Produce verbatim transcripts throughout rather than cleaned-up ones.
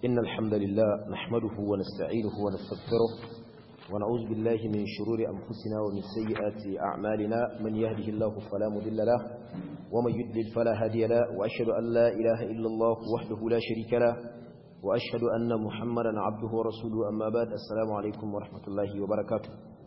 إن الحمد لله نحمده ونستعينه ونستغفره ونعوذ بالله من شرور أنفسنا ومن سيئات أعمالنا من يهده الله فلا مضل له ومن يضلل فلا هادي له وأشهد أن لا إله إلا الله وحده لا شريك له وأشهد أن محمدا عبده ورسوله أما بعد السلام عليكم ورحمة الله وبركاته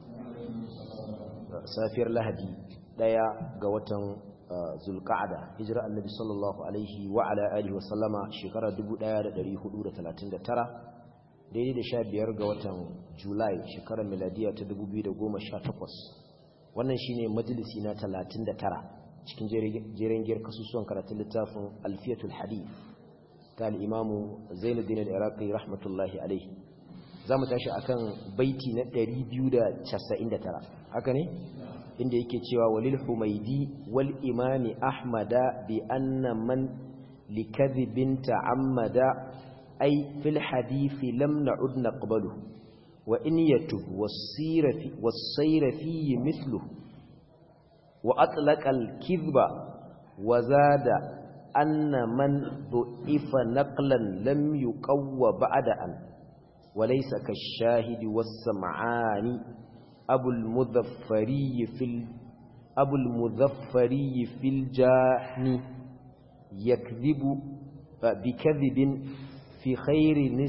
سافر لهدي دايا قوة zulqa'ada hijira annabi sallallahu alaihi wa ala alihi wa sallama shekara dubu ɗaya da ɗari hudu da talatin da tara daidai da sha biyar ga watan Julai shekarar miladiya ta dubu biyu da goma sha takwas wannan shine majalisi na talatin da tara cikin jeren giyar kasusuwan karatun littafin Alfiyatul Hadith ta al-Imam Zainuddin al-Iraqi rahmatullahi alaihi zamu tashi akan baiti na ɗari biyu da casa'in da tara haka ne inda yake cewa walil humaidi wal imami ahmada bi anna man likadhibin ta'ammada ay fil hadith lam na'ud naqbalu wa in yatub was-sira fi was-sayra fi mithluhu wa atlaqa al-kidhba wa zada anna man du'ifa naqlan lam yuqawwa ba'da an wa laysa kash-shahidi was-sam'ani أبو المظفري في ال... أبو المظفري في الجاهن يكذب بكذب في خير نس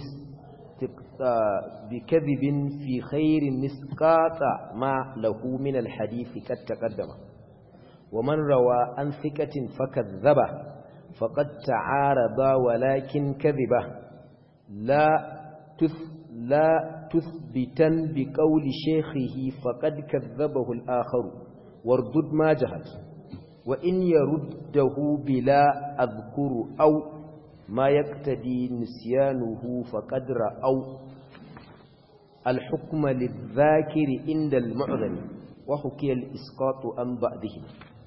بكذب في خير نسقاط ما له من الحديث قد تقدم ومن روى عن ثقة فكذبه فقد تعارض ولكن كذبه لا تث لا تثبتا بقول شيخه فقد كذبه الآخر واردد ما جهد وإن يرده بلا أذكر أو ما يقتدي نسيانه فقد رأوا الحكم للذاكر عند المعذن وحكي الإسقاط عن بعده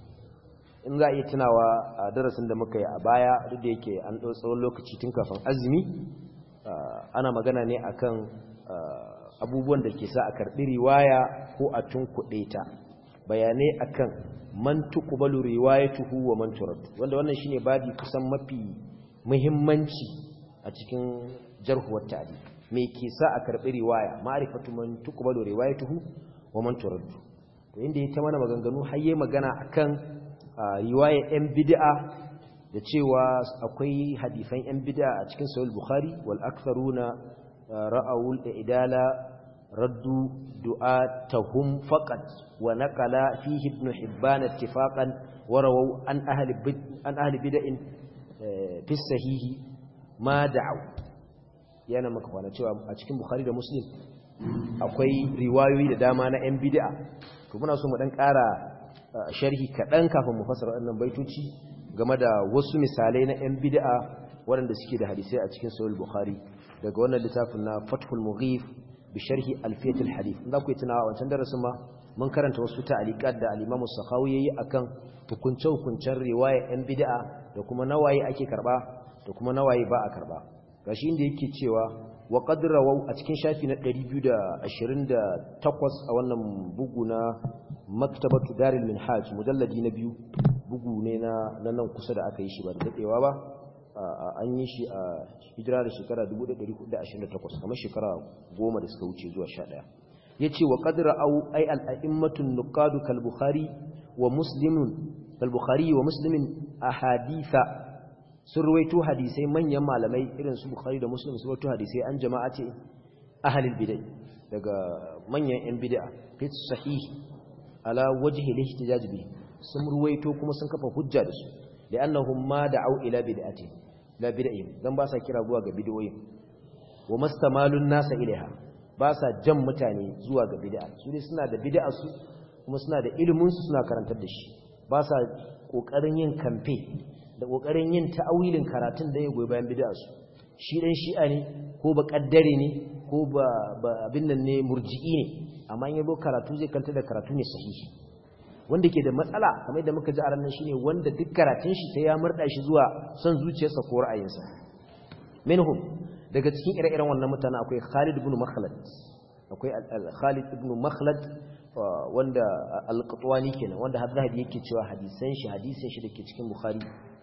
in za a iya tunawa a darasin da muka yi a baya duk da yake an ɗau tsawon lokaci tun kafin azumi ana magana ne akan abubuwan da ke sa a karɓi riwaya ko a tunkuɗe ta bayanai akan man tuqbalu riwayatuhu wa man turad wanda wannan shine babi kusan mafi muhimmanci a cikin jarh wa ta'dil me ke sa a karɓi riwaya ma'rifatu man tuqbalu riwayatuhu wa man turad to inda yake mana maganganu har yayi magana akan riwaya yan bid'a da cewa akwai hadisan yan bid'a a cikin sahih bukhari wal aktharuna ra'awul idala raddu du'atahum faqat wa naqala fihi ibn hibban ittifaqan wa rawu an ahli bid an ahli bid'in fi sahih ma da'u yana maka kwana cewa a cikin bukhari da muslim akwai riwayoyi da dama na yan bid'a to muna so mu dan ƙara sharhi kadan kafin mu fassara wannan baitoci game da wasu misalai na yan bid'a waɗanda suke da hadisai a cikin sahih bukhari daga wannan littafin na Fathul Mughith bi sharhi Alfiyatul Hadith inda ku tunawa wancan darasin ma mun karanta wasu ta'aliqat da al-Imam As-Sakhawi yayi akan hukunce-hukuncen riwaya ɗan bid'a da kuma nawaye ake karba da kuma nawaye ba a karba gashi inda yake cewa wa qad rawaw a cikin shafi na ɗari biyu da ashirin da takwas a wannan bugu na Maktabatu Darul Minhaj mujalladi na biyu bugu ne na nan kusa da aka yi shi ba da dadewa ba an yi shi a hijira da shekara dubu ɗaya da ɗari hudu da ashirin da takwas kamar shekara goma da suka wuce zuwa sha ɗaya ya ce wa ƙadira au ai al'a'immatun nukadu kalbukhari wa muslimin kalbukhari wa muslimin a haditha sun ruwaito hadisai manyan malamai irin su bukhari da muslim sun ruwaito hadisai an jama'a ce ahalil bidai daga manyan yan bid'a fit sahih ala wajhi lihtijaj bi sun ruwaito kuma sun kafa hujja da su li'annahum ma da'u ila bid'ati la bid'ihim dan ba sa kira zuwa ga bid'o'in wa mastamalun nasa ilaiha ba sa jan mutane zuwa ga bid'a su ne suna da bid'a su kuma suna da ilimin su suna karantar da shi ba sa kokarin yin kamfe da kokarin yin ta'awilin karatun da ya goyi bayan bid'a su shi dan shi'a ne ko ba kaddare ne ko ba abin nan ne murji'i ne amma in yabo karatu zai kanta da karatu ne sahihi wanda ke da matsala kamar yadda muka ji a ranar shine wanda duk karatun shi ta ya murda shi zuwa son zuciyarsa ko ra'ayinsa minhum daga cikin ire-iren wannan mutane akwai Khalid ibn Makhlad akwai Khalid ibn Makhlad wanda al-Qatwani kenan wanda har zahabi yake cewa hadisan shi hadisan shi dake cikin Bukhari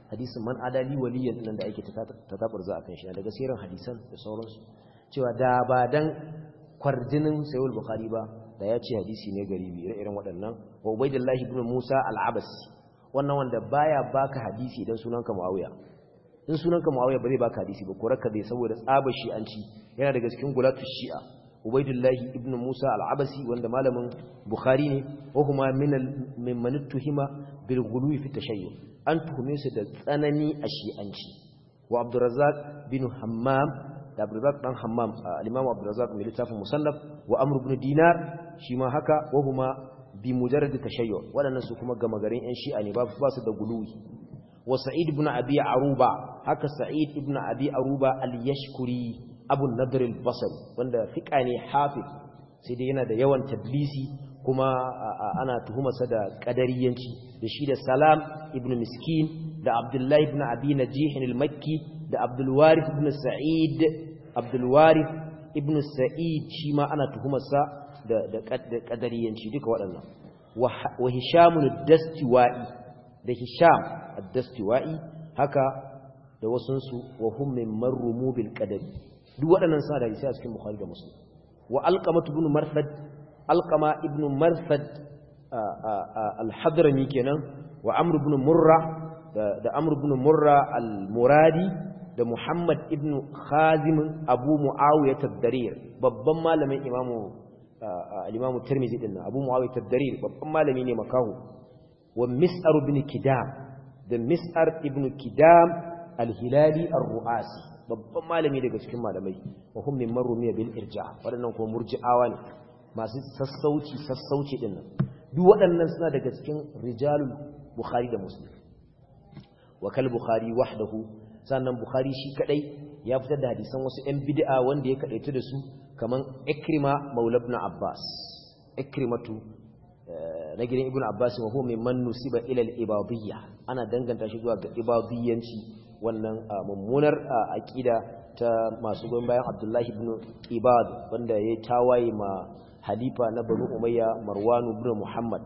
hadisin man adali waliyan nan da ake ta tabarza akan shi daga sirrin hadisan da sauransu cewa da ba dan kwarjinin sayyid bukhari ba da ya ce hadisi ne garibi irin waɗannan wa ubaydullah ibn musa al-abasi wannan wanda baya baka hadisi idan sunanka muawiya in sunanka muawiya ba zai baka hadisi ba ko raka dai saboda tsaba shi'anci yana daga cikin gulatu shi'a ubaydullah ibn musa al-abasi wanda malamin bukhari ne wa kuma min mimman tuhima bil ghuluwi fi tashayyu an tuhume su da tsanani a shi'anci wa abdurrazzaq bin hammam da abdurrazzaq dan hammam al-imam abdurrazzaq mai littafin musannaf wa amr ibn dinar shi ma haka wa huma bi mujarrad tashayyu wadannan su kuma gama garin yan shi'a ne ba su da guluwi wa sa'id ibn abi aruba haka sa'id ibn abi aruba al-yashkuri abu nadr al-basri wanda fiqa ne hafiz sai dai yana da yawan tadlisi kuma ana tuhumarsa da qadariyanci da shi da salam ibn miskin da abdullahi ibn abi najih al-makki da abdul warith ibn sa'id abdul warith ibn sa'id shi ma ana tuhumarsa da da qadariyanci duka waɗannan wa hisham ad-dastiwai da hisham ad-dastiwai haka da wasunsu wa hum min marrumu bil qadari duk waɗannan suna da hadisi a cikin bukhari da muslim wa alqamah ibn marfad alqama ibn marfad al-hadrami kenan wa amr ibn murra da amr ibn murra al-muradi da muhammad ibn khazim abu muawiyah ad-darir babban malamin imamu al-imamu tirmidhi din abu muawiyah ad-darir babban malami ne makahu wa mis'ar ibn kidam da mis'ar ibn kidam al-hilali ar-ru'asi babban malami daga cikin malamai wa hum min marumiya bil irja wadannan kuma murji'awa ne masu sassauci sassauci din nan duk waɗannan suna daga cikin rijalul bukhari da muslim wa kal bukhari wahdahu sannan bukhari shi kadai ya fitar da hadisan wasu ɗan bid'a wanda ya kadaita da su kaman ikrima maula ibn abbas ikrimatu na gidan ibn abbas wa huwa mimman nusiba ila al-ibadiyya ana danganta shi zuwa ga ibadiyyanci wannan mummunar aqida ta masu goyon bayan abdullahi ibn ibad wanda ya tawaye ma halifa na banu umayya marwan ibn muhammad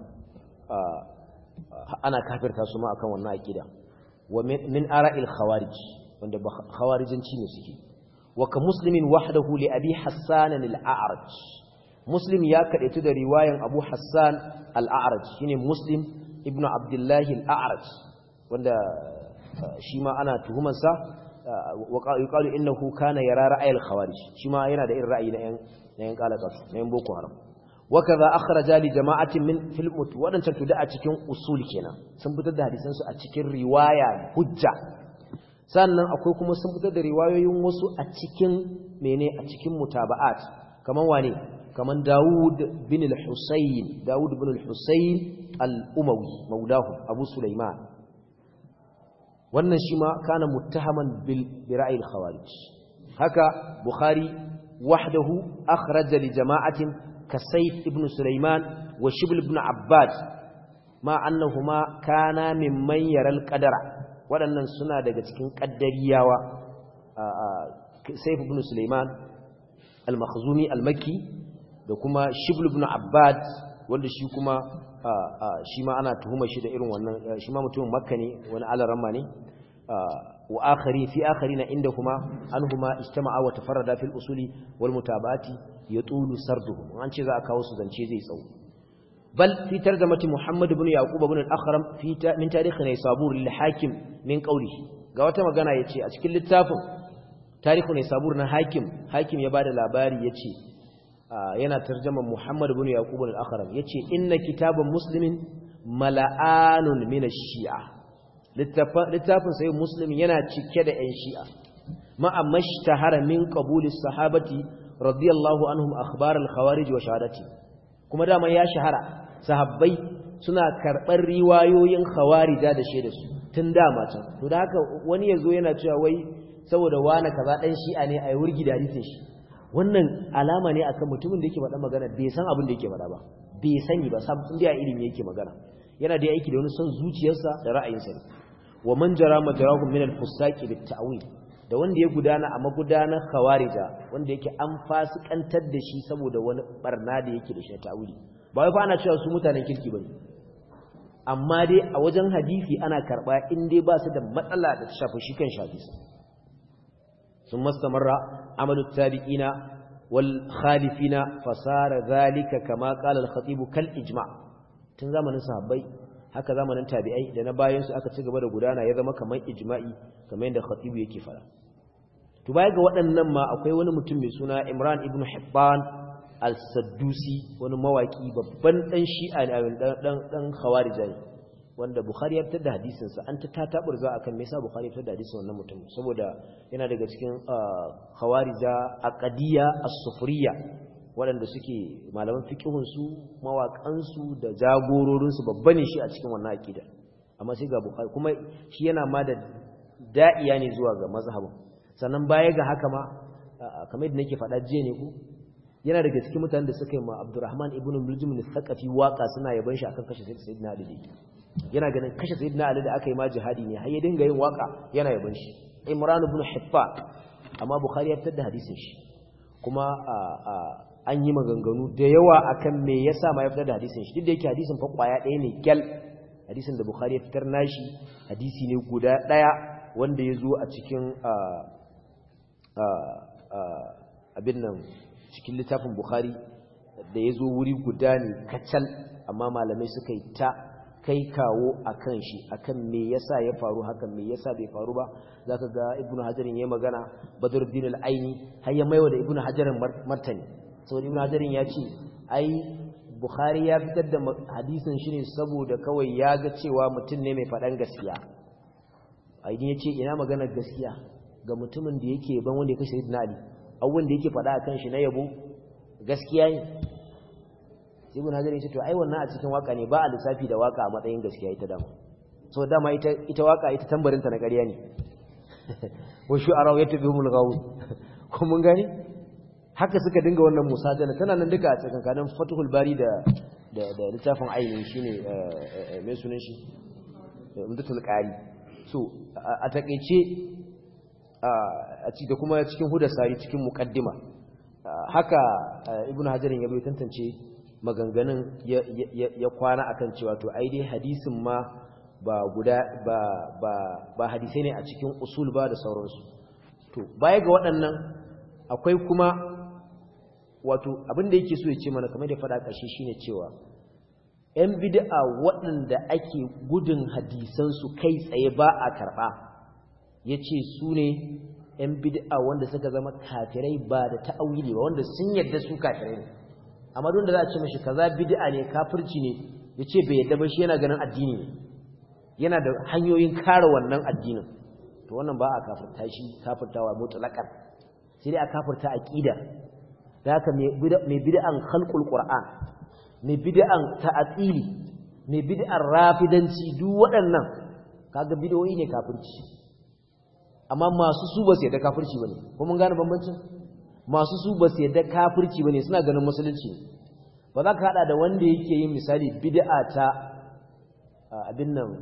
ana kafirta su ma akan wannan aqida wa min ara'il khawarij wanda khawarijinci ne suke wa ka muslimin wahdahu li abi hassan al-a'raj muslim ya kadaitu da riwayan abu hassan al-a'raj shine muslim ibn abdullah al-a'raj wanda shi ma ana tuhumar sa wa qalu innahu kana yara ra'ayil khawarij shi ma yana da irin ra'ayi na yan na yan kalakatu na yan boko haram wa kaza akhraja li jama'atin min fil mut wadancan tuda a cikin usul kenan sun fitar da hadisan su a cikin riwaya hujja sannan akwai kuma sun fitar da riwayoyin wasu a cikin mene a cikin mutaba'at kaman wane kaman Dawud bin al-Husayn Dawud bin al-Husayn al-Umawi maulahu Abu Sulaiman wannan shi ma kana muttahaman bil bira'il khawarij haka Bukhari wahdahu akhraja li jama'atin ka Sayf ibn Sulaiman wa Shibl ibn Abbad ma annahuma kana mimman yaral qadara waɗannan suna daga cikin qaddariyawa Sayf ibn Sulaiman al-Makhzumi al-Makki da kuma Shibl ibn Abbad wanda shi kuma shi ma ana tuhuma shi da irin wannan shi ma mutumin Makka ne wani alaramma ne wa akhari fi akharina indahuma anhuma ijtama'a wa tafarrada fil usuli wal mutabati yatulu sarduhum an ce za a kawo su zance zai tsawo bal fi tarjamati Muhammad ibn Yaqub ibn al-Akhram fi min tarikh Naysabur lil hakim min qawlihi ga wata magana yace a cikin littafin tarikh Naysabur na hakim hakim ya bada labari yace yana tarjama Muhammad ibn Yaqub al-Akhram yace inna kitaban muslimin mala'anun min ash-shi'a littafin sai muslim yana cike da ƴan shi'a ma'a mashtahara min qabulis sahabati radiyallahu anhum akhbar al-khawarij wa shahadati kuma dama ya shahara sahabbai suna karɓar riwayoyin khawarija da shaida su tun dama can to da haka wani yazo yana cewa wai saboda wani kaza dan shi'a ne ai wurgi da hadisin shi wannan alama ne akan mutumin da yake faɗa magana bai san abin da yake faɗa ba bai sani ba sam inda ilimi yake magana yana da aiki da wani son zuciyarsa da ra'ayinsa ne wa man jara majarahu min al-fusaqi bit-ta'wil da wanda ya gudana a magudanar khawarija wanda yake an fasikantar da shi saboda wani barna da yake da shi ta'wili ba wai fa ana cewa su mutanen kirki bane amma dai a wajen hadisi ana karba in dai ba su da matsala da ta shafi shi kan hadisi sun mastamarra amalu tabi'ina wal khalifina fasara zalika kama qala al-khatib kal ijma' tun zamanin sahabbai haka zamanin tabi'ai da na bayan su aka ci gaba da gudana ya zama kamar ijma'i kamar yadda khatibu yake fara to baya ga waɗannan ma akwai wani mutum mai suna Imran ibn Hibban al-Saddusi wani mawaki babban dan shi'a ne dan dan dan khawarij wanda Bukhari ya fitar da hadisin sa an ta tataburza akan me yasa Bukhari ya fitar da hadisin wannan mutum saboda yana daga cikin khawarija aqdiyya as-sufriyya waɗanda suke malaman fiqhun su mawaƙan su da jagororin su babba ne shi a cikin wannan aqida amma sai ga Bukhari kuma shi yana ma da da'iya ne zuwa ga mazhabin sannan baya ga haka ma kamar yadda nake faɗa jiya ne ku yana daga cikin mutanen da suka yi ma Abdurrahman ibn Muljim al-Thaqafi waka suna yaban shi akan kashe Sayyidina Ali yana ganin kashe Sayyidina Ali da aka yi ma jihadi ne har ya dinga yin waka yana yaban shi Imran ibn Hibban amma Bukhari ya fitar da hadisin shi kuma an yi maganganu da yawa akan me yasa ma ya fitar da hadisin shi duk da yake hadisin fa kwaya ɗaya ne gyal hadisin da Bukhari ya fitar nashi hadisi ne guda ɗaya wanda ya zo a cikin abin nan cikin littafin Bukhari da ya zo wuri guda ne kacal amma malamai suka yi ta kai kawo a kan shi akan me yasa ya faru hakan me yasa bai faru ba zaka ga Ibn Hajarin ya magana Badruddin al-Aini har ya maiwa da Ibn Hajarin martani saboda Ibn Hajarin ya ce ai Bukhari ya fitar da hadisin shi ne saboda kawai ya ga cewa mutum ne mai faɗan gaskiya aidin ya ce ina magana gaskiya ga mutumin da yake ban wanda ya kashe Sayyidina Ali abubuwan da yake faɗa akan shi na yabo gaskiya ne sai Ibn Hajar ya ce to ai wannan a cikin waka ne ba a lissafi da waka a matsayin gaskiya ita dama so dama ita ita waka ita tambarinta na ƙarya ne wa shu'ara yatbihumul ghawun ko mun gani haka suka dinga wannan musajala tana nan duka a cikin kadan Fathul Bari da da da littafin aini shine mai sunan shi Umdatul Qari so a takeice a ci da kuma cikin Hudasari cikin muqaddima haka Ibn Hajar ya bai tantance maganganun ya kwana akan cewa to ai dai hadisin ma ba guda ba ba ba hadisai ne a cikin usul ba da sauransu to baya ga waɗannan akwai kuma wato abin da yake so ya ce mana kamar da faɗa ƙarshe shine cewa ƴan bid'a waɗanda ake gudun hadisan su kai tsaye ba a karɓa yace su ne ƴan bid'a wanda suka zama kafirai ba da ta'awili ba wanda sun yarda su kafirai ne amma don da za a ce mashi kaza bid'a ne kafirci ne yace bai yadda ba shi yana ganin addini ne yana da hanyoyin kare wannan addinin to wannan ba a kafirta shi kafirtawa mutlaqan sai dai a kafirta aqida da haka mai bid'an khalqul qur'an mai bid'an ta'atili mai bid'an rafidanci duk waɗannan kaga bid'o'i ne kafirci amma masu su ba su yadda kafirci bane ko mun gane bambancin masu su ba su yadda kafirci bane suna ganin musulunci ba za ka hada da wanda yake yin misali bid'a ta abin nan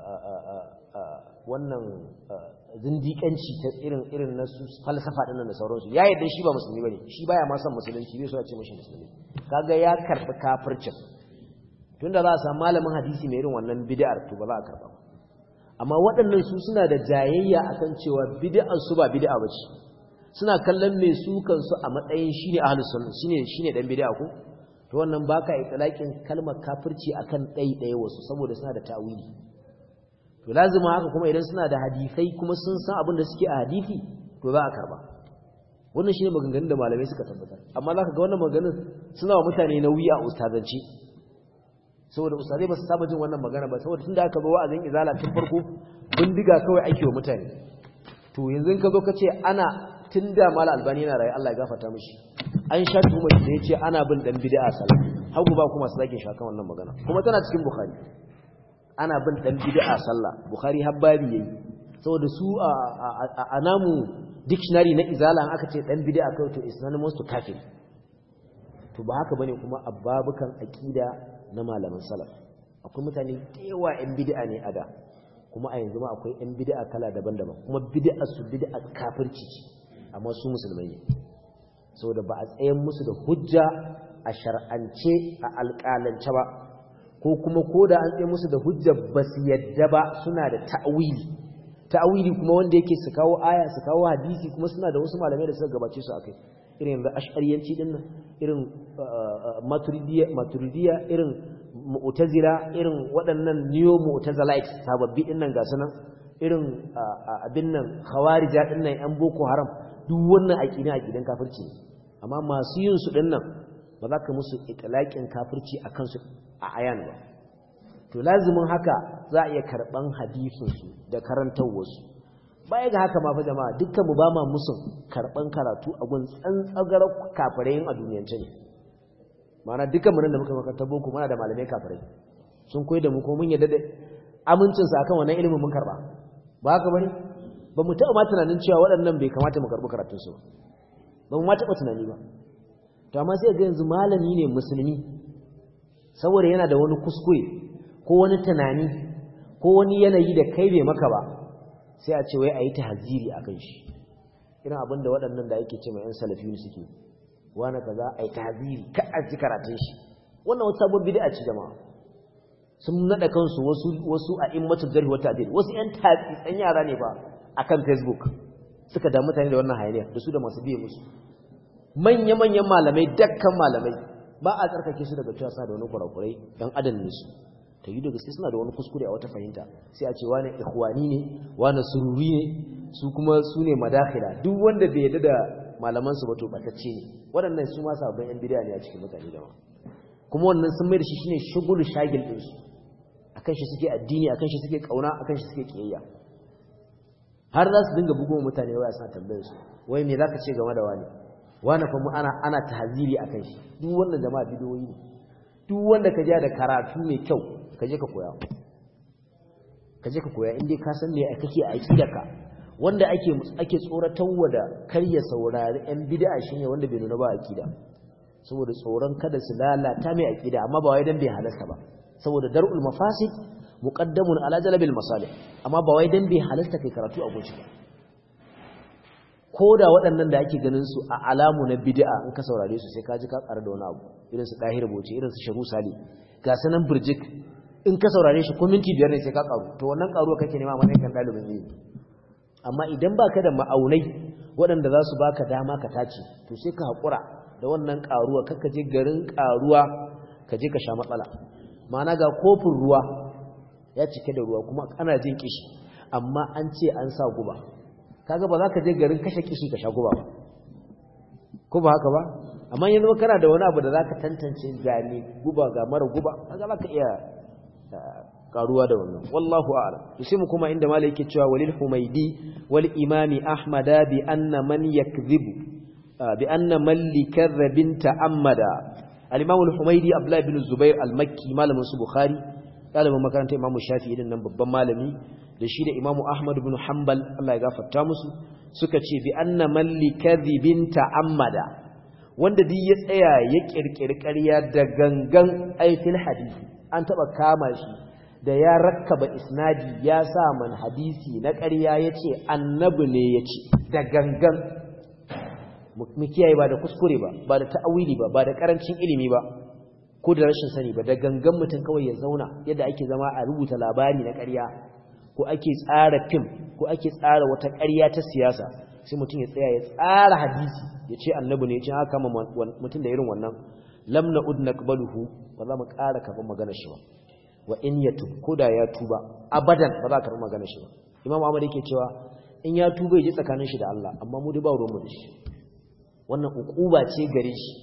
wannan zindiƙanci ta irin irin na su falsafa din nan da sauransu ya yadda shi ba musulmi bane shi baya ma son musulunci bai so ya ce mishi musulmi kaga ya karbi kafircin tunda za a samu malamin hadisi mai irin wannan bid'ar to ba za a karba amma waɗannan su suna da jayayya akan cewa bid'ar su ba bid'a bace suna kallon mai su kansu a matsayin shine ahlus sunna shine shine dan bid'a ko to wannan baka itlaqin kalmar kafirci akan ɗaiɗaya wasu saboda suna da ta'wili to lazima haka kuma idan suna da hadisai kuma sun san abin da suke a hadisi to za a karba wannan shine maganganun da malamai suka tabbatar amma zaka ga wannan maganganun suna wa mutane nauyi a ustazanci saboda ustazai ba su saba jin wannan magana ba saboda tunda aka zo wa'azin izala tun farko bindiga kawai ake wa mutane to yanzu ka zo ka ce ana tunda mala albani yana rayu Allah ya gafarta mishi an sha tuhuma da yace ana bin dan bid'a sallah hagu ba kuma su zake shakan wannan magana kuma tana cikin bukhari ana bin dan bid'a sallah bukhari habbabi yayi saboda su a namu dictionary na izala aka ce dan bid'a kai to is synonymous to kafir to ba haka bane kuma abbabukan aqida na malaman salaf akwai mutane da yawa yan bid'a ne ada kuma a yanzu ma akwai yan bid'a kala daban-daban kuma bid'a su bid'a kafirci amma su musulmai ne saboda ba a tsayen musu da hujja a shar'ance a alƙalance ba ko kuma koda an tsaye musu da hujja basu yadda ba suna da ta'wili ta'wili kuma wanda yake su kawo aya su kawo hadisi kuma suna da wasu malamai da suka gabace su akai irin yanzu ash'ariyanci din nan irin maturidiyya maturidiyya irin mu'tazila irin waɗannan neo mu'tazilites sababbi din nan ga sunan irin abin nan khawarija din nan yan boko haram duk wannan aqida aqidan kafirci amma masu yin su din nan ba za ka musu itlaqin kafirci akan su a ayan ba to lazimin haka za a iya karban hadisin su da karantawar su baya ga haka ma fa jama'a dukkan mu ba ma musun karban karatu a gun tsantsagar kafirai a duniyance ne ma'ana dukkan mu nan da muka makaranta boko muna da malamai kafirai sun koyi da mu ko mun yadda da amincin su akan wannan ilimin mun karba ba haka bane ba mu taɓa ma tunanin cewa waɗannan bai kamata mu karbi karatun su ba mu ma taɓa tunani ba to amma sai ga yanzu malami ne musulmi saboda yana da wani kuskure ko wani tunani ko wani yanayi da kai bai maka ba sai a ce wai ayi tahziri akan shi irin abinda waɗannan da yake ce mai yan salafiyun suke wani kaza ayi tahziri ka a ji karatun shi wannan wata sabon bid'a ce jama'a sun nada kansu wasu wasu a immatu jarh wa ta'dil wasu yan tatsi yara ne ba akan Facebook suka da mutane da wannan hayaniya da su da masu biye musu manya manyan malamai dakkan malamai ba a tsarkake su daga cewa sa da wani kurakurai dan adam ne su ta yi da gaske suna da wani kuskure a wata fahimta sai a ce wani ikhwani ne wani sururi ne su kuma su ne madakhila duk wanda bai yarda da malaman su ba to batacce ne waɗannan su ma sabbin yan bid'a ne a cikin mutane da ma kuma wannan sun mai da shi shine shugulu shagil din su akan shi suke addini akan shi suke kauna akan shi suke kiyayya har za su dinga bugo mutane waya suna tambayar su wai me zaka ce game da wani wani fa mu ana ana tahziri akan shi duk wannan jama'a bidiyoyi ne duk wanda ka ja da karatu mai kyau ka je ka koya ka je ka koya inda ka san me kake a aqidarka wanda ake ake tsoratarwa da kar ya saurari ɗan bid'a shine wanda bai nuna ba aqida saboda tsoron kada su lalata mai aqida amma ba wai dan bai halasta ba saboda dar'ul mafasid muqaddamun ala jalbil masalih amma ba wai dan bai halasta kai karatu a gunshi ba koda waɗannan da ake ganin su a alamu na bid'a in ka saurare su sai ka ji ka ƙara da wani abu irin su Dahir Bauchi irin su Sharu Sali ga sanan burjik in ka saurare shi ko minti biyar ne sai ka ƙaru to wannan ƙaruwa kake nema mana kan dalibin ilimi amma idan baka da ma'aunai waɗanda za su baka dama ka tace to sai ka haƙura da wannan ƙaruwa kakka je garin ƙaruwa ka je ka sha matsala ma'ana ga kofin ruwa ya cike da ruwa kuma ana jin kishi amma an ce an sa guba kaga ba za ka je garin kashe kishi ka sha guba ba ko ba haka ba amma yanzu kana da wani abu da za ka tantance ga ne guba ga mara guba kaga za ka iya karuwa da wannan wallahu a'lam sai mu kuma inda malai yake cewa walil humaydi wal imami ahmada bi anna man yakdhibu bi anna man likadhabin ta'ammada al-imam al-humaydi abdullah ibn zubair al-makki malamin su bukhari dalibin makarantar imam shafi'i din nan babban malami da shi da imam ahmad ibn hanbal Allah ya gafarta musu suka ce bi anna man likadhibin ta'ammada wanda duk ya tsaya ya kirkiri ƙarya da gangan aitil hadisi an taba kama shi da ya rakkaba isnadi ya sa man hadisi na ƙarya yace annabi ne yace da gangan mu kiyaye ba da kuskure ba ba da ta'awili ba ba da karancin ilimi ba ko da rashin sani ba da gangan mutum kawai ya zauna yadda ake zama a rubuta labari na ƙarya ko ake tsara film ko ake tsara wata ƙarya ta siyasa sai mutum ya tsaya ya tsara hadisi yace annabi ne yace haka mutum da irin wannan lam na'ud naqbaluhu ba za mu ƙara kafin magana shi ba wa in yatub koda ya tuba abadan ba za ka karɓi magana shi ba imam ahmad yake cewa in ya tuba ya ji tsakanin shi da Allah amma mu dai ba ruwan mu da shi wannan uquba ce gare shi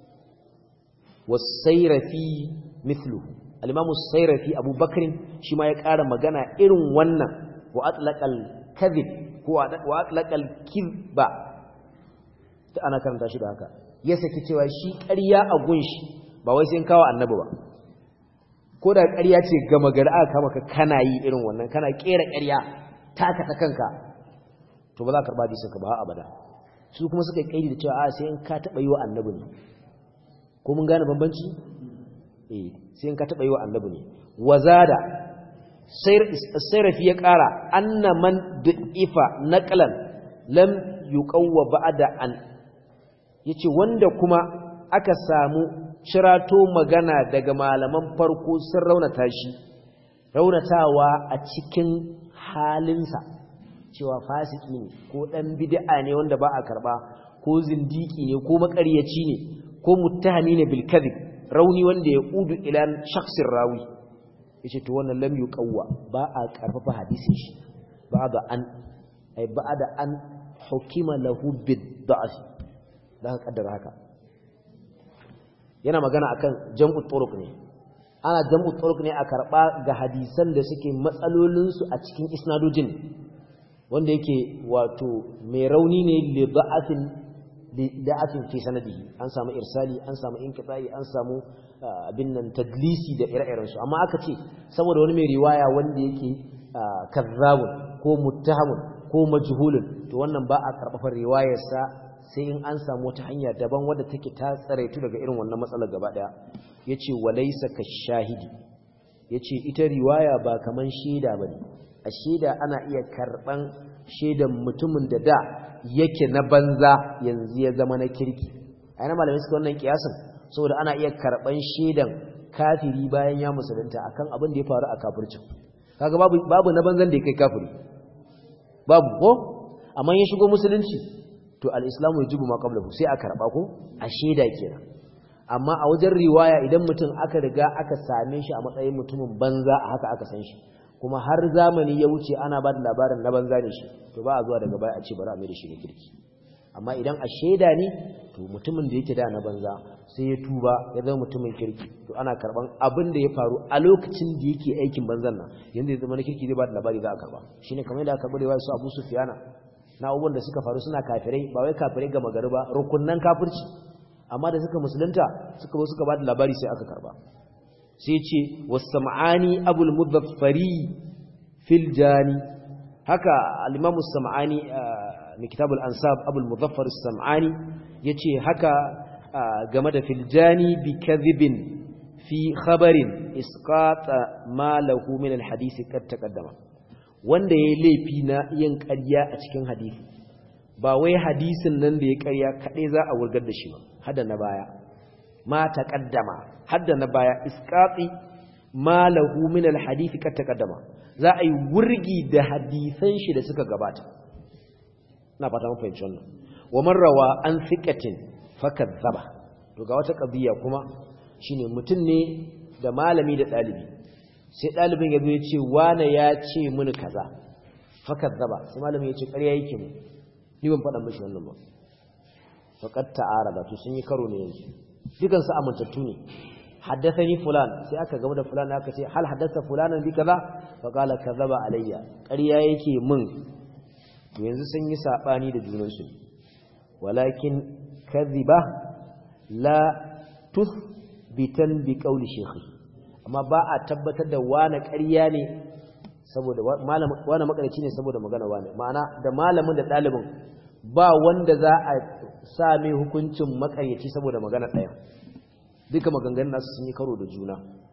was-sayrafi mithluhu al-imam as-sayrafi Abu Bakr shi ma ya ƙara magana irin wannan wa atlaqal kadhib ko wa atlaqal kidba ta ana karanta shi da haka ya saki cewa shi ƙarya a gunshi ba wai sai in kawo annabi ba ko da ƙarya ce gama gari aka kama ka kana yi irin wannan kana ƙera ƙarya taka ta kanka to ba za ka karɓa hadisin ka ba abada su kuma suka yi kaidi da cewa a sai in ka taɓa yi wa annabi ne ko mun gane bambanci eh sai in ka taɓa yi wa annabi ne wazada sayrafi ya ƙara anna man du'ifa naqlan lam yuqawwa ba'da an yace wanda kuma aka samu cirato magana daga malaman farko sun raunata shi raunatawa a cikin halinsa cewa fasiki ne ko dan bid'a ne wanda ba a karba ko zindiki ne ko makaryaci ne ko muttahami ne bil kadhib rauni wanda ya udu ila shakhsir rawi yace to wannan lam yuqawwa ba a karfafa hadisin shi ba da an ai ba da an hukima lahu bid da'f da ka kaddara haka yana magana akan jam'u turuq ne ana jam'u turuq ne a karba ga hadisan da suke matsalolin su a cikin isnadojin wanda yake wato mai rauni ne li da'afin li da'afin fi sanadihi an samu irsali an samu inqita'i an samu abin nan tadlisi da ire-iren su amma aka ce saboda wani mai riwaya wanda yake kazzabun ko muttahamun ko majhulun to wannan ba a karɓar riwayarsa sai in an samu wata hanya daban wadda take ta tsaraitu daga irin wannan matsalar gaba daya yace walaysa kashahidi yace ita riwaya ba kaman shaida bane a shaida ana iya karban shaidan mutumin da da yake na banza yanzu ya zama na kirki aina malamai suka wannan kiyasin saboda ana iya karban shaidan kafiri bayan ya musulunta akan abin da ya faru a kafircin kaga babu babu na banzan da ya kai kafiri babu ko amma ya shigo musulunci to al-islamu yajibu ma qablahu sai a karba ko a sheda kenan amma a wajen riwaya idan mutum aka riga aka same shi a matsayin mutumin banza a haka aka san shi kuma har zamani ya wuce ana ba da labarin na banza ne shi to ba a zuwa daga baya a ce bari a mai da shi ne kirki amma idan a sheda ne to mutumin da yake da na banza sai ya tuba ya zama mutumin kirki to ana karban abin da ya faru a lokacin da yake aikin banzan nan yanzu ya zama na kirki zai ba da labari za a karba shine kamar yadda aka bari wa su Abu Sufyana na abubuwan da suka faru suna kafirai ba wai kafirai ga magari ba rukunnan kafirci amma da suka musulunta suka zo suka ba da labari sai aka karba sai ce was-sam'ani abul mudaffari fil jani haka al-imam as-sam'ani mai kitab al-ansab abul mudaffar as-sam'ani yace haka game da fil jani bi kadhibin fi khabarin isqata ma lahu min al-hadith kad taqaddama wanda yayi laifi na yin ƙarya a cikin hadisi ba wai hadisin nan da ya ƙarya kadai za a wurgar da shi ba hada na baya ma taqaddama hada na baya isqati ma lahu min al-hadith kad taqaddama za a yi wurgi da hadisan shi da suka gabata na fata mun fahimci wannan wa man rawa an thiqatin fakadzaba to ga wata qadiya kuma shine mutun ne da malami da dalibi sai dalibin yazo ya ce wane ya ce mini kaza fakadzaba sai malami ya ce ƙarya yake ne ni ban faɗa mishi wannan ba faqad ta'arada to sun yi karo ne yanzu dukan su amintattu ne haddathani fulan sai aka gaba da fulan aka ce hal haddatha fulanan bi kaza fa qala kadzaba alayya ƙarya yake min to yanzu sun yi sabani da junan su walakin kadhiba la tuthbitan bi qawli shaykhi amma ba a tabbatar da wani ƙarya ne saboda malamin wani makarici ne saboda magana wani ma'ana da malamin da dalibin ba wanda za a sa mai hukuncin makarici saboda magana ɗaya duka maganganun nasu sun yi karo da juna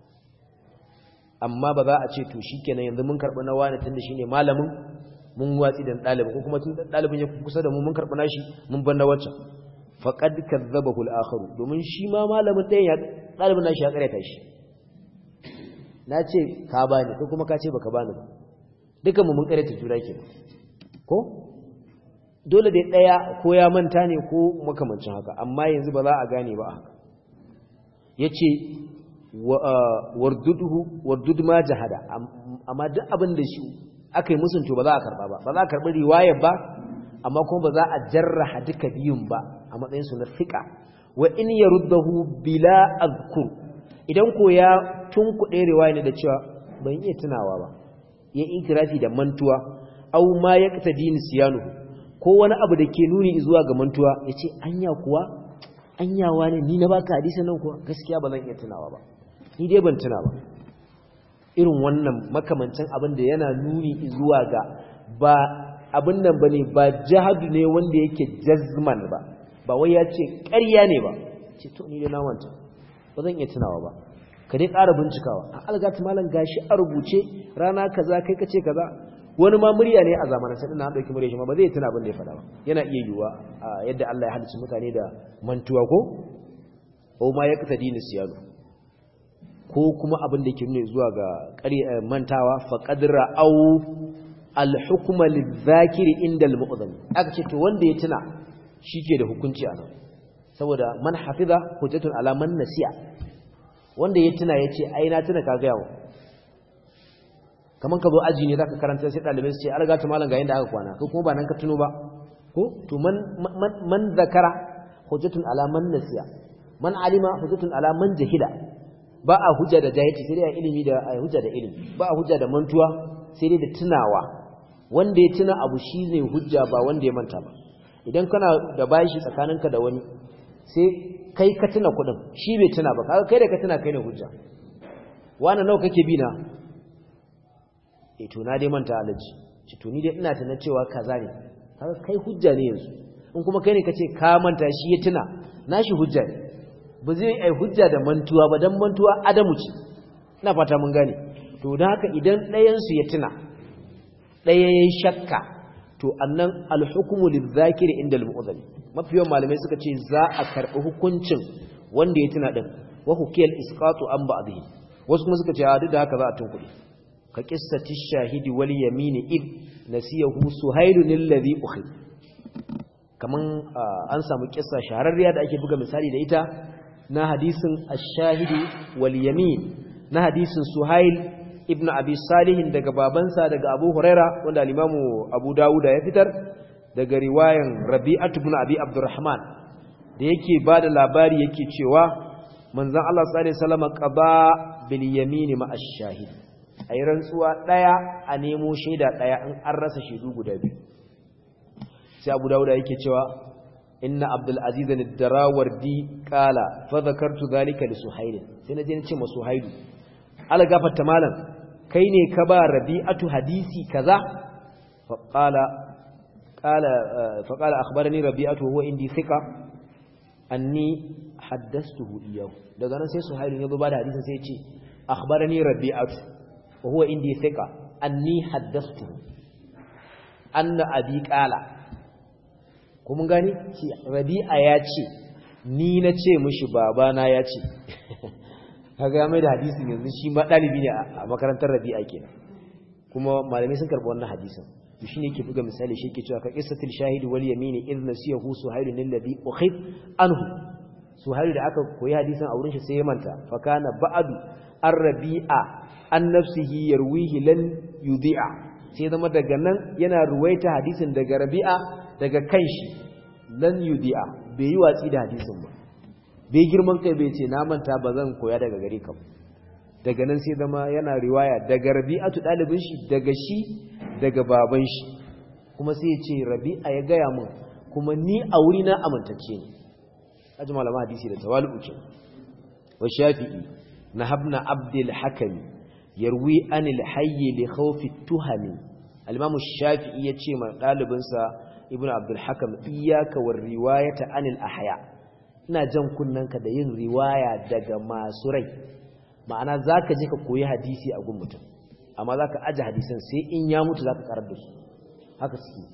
amma ba za a ce to shikenan yanzu mun karɓi na wani tunda shine malamin mun watsi da dalibin ko kuma tun dalibin ya kusa da mu mun karɓi nashi mun ban na wacce faqad kadzabahu al-akhar domin shi ma malamin ɗayan ya dalibin nashi ya kareta shi na ce ka bani ko kuma ka ce baka bani ba dukan mu mun kareta juna kenan ko dole dai ɗaya ko ya manta ne ko makamancin haka amma yanzu ba za a gane ba haka yace warduduhu wardud ma jahada amma duk abin da shi akai musunto ba za a karba ba ba za a karbi riwayar ba amma kuma ba za a jarraha duka biyun ba a matsayin su na fiqa wa in yaruddahu bila azkur idan ko ya tunkuɗe riwaya ne da cewa ban iya tunawa ba ya itirafi da mantuwa aw ma yaqtadi nisyanu ko wani abu da ke nuni zuwa ga mantuwa yace anya kuwa anyawa ne ni na baka hadisin nan kuwa gaskiya ba zan iya tunawa ba ni dai ban tuna ba irin wannan makamancin abin da yana nuni zuwa ga ba abin nan bane ba jahadu ne wanda yake jazman ba ba wai ya ce ƙarya ne ba ce to ni dai na wanta ba zan iya tunawa ba ka dai ƙara bincikawa a algatu malam gashi a rubuce rana kaza kai kace kaza wani ma murya ne a zamanin sai ina dauki murya shi ma ba zai tuna abin da ya faɗa ba yana iya yiwuwa yadda Allah ya halicci mutane da mantuwa ko aw ma yaqtadi nisyanu ko kuma abin da ke nuna zuwa ga mantawa faqad ra'aw al-hukma lidh-dhakiri inda al-mu'dham aka ce to wanda ya tuna shike da hukunci anan saboda man hafiza hujjatun ala man nasiya wanda ya tuna yace ai na tuna ka ga yawo kaman ka zo aji ne zaka karanta sai dalibai su ce an riga ta malam ga yanda aka kwana ko kuma ba nan ka tuno ba ko to man man zakara hujjatun ala man nasiya man alima hujjatun ala man jahila ba a hujja da jahilci sai dai ilimi da a hujja da ilimi ba a hujja da mantuwa sai dai da tunawa wanda ya tuna abu shi ne hujja ba wanda ya manta ba idan kana da bashi tsakaninka da wani sai kai ka tuna kudin shi bai tuna ba kaga kai da ka tuna kai ne hujja wani nawa kake bi na eh to na dai manta alaji ci to ni dai ina tana cewa kaza ne kaga kai hujja ne yanzu in kuma kai ne kace ka manta shi ya tuna nashi hujja ne ba zai ai hujja da mantuwa ba dan mantuwa adamu ce ina fata mun gane to dan haka idan ɗayan su ya tuna ɗaya yayin shakka to annan al-hukmu lidh-dhakiri inda al-mu'dhali mafiyan malamai suka ce za a karbi hukuncin wanda ya tuna din wa hukiyal isqatu an ba'dhi wasu kuma suka ce a duk da haka za a tunkuri ka qissati shahidi wal yamini id nasiyahu suhailun alladhi ukhi kaman an samu kissa shahararriya da ake buga misali da ita na hadisin ash-shahidi wal yamin na hadisin suhail ibnu abi salih daga babansa daga abu huraira wanda al-imamu abu dauda ya fitar daga riwayan rabi'atu ibn abi abdurrahman da yake bada labari yake cewa manzon Allah sallallahu alaihi wasallam qaba bil yamin ma ash-shahid ai rantsuwa daya a nemo shaida daya in an rasa shaidu guda biyu sai abu dauda yake cewa inna abdul aziz ad-darawardi qala fa dhakartu dhalika li suhail sai naje nace ma suhailu ala gafarta malam kai ne ka ba rabi'atu hadisi kaza fa qala qala fa qala akhbarani rabi'atu huwa indi thiqa anni haddathtuhu iyyahu daga nan sai suhailu ya zo ba da hadisin sai ya ce akhbarani rabi'atu wa huwa indi thiqa anni haddathtuhu anna abi qala ko mun gani rabi'a ya ce ni na ce mishi babana ya ce kaga ya mai da hadisin yanzu shi ma dalibi ne a makarantar rabi'a kenan kuma malamai sun karɓi wannan hadisin to shine yake buga misali shi yake cewa ka qissatul shahid wal yamin idh nasiyahu suhailun alladhi ukhid anhu suhailu da aka koyi hadisin a wurin shi sai ya manta fa kana ba'du ar-rabi'a an nafsihi yarwihi lan yudhi'a sai zama daga nan yana ruwaita hadisin daga rabi'a daga kanshi lan yudi'a bai yi watsi da hadisin ba bai girman kai bai ce na manta ba zan koya daga gare ka daga nan sai zama yana riwaya daga rabi'atu dalibin shi daga shi daga baban shi kuma sai ya ce rabi'a ya gaya mun kuma ni a wuri na amintacce ne aji malama hadisi da tawali'u ke wa shafi'i na habna abdul hakami yarwi anil hayy li khawfi tuhami al-imam shafi'i yace ma dalibinsa ibnu abdul hakam iyyaka war riwayata anil ahya ina jan kunnanka da yin riwaya daga masu rai ma'ana zaka je ka koyi hadisi a gun mutum amma zaka aje hadisan sai in ya mutu zaka karar da su haka suke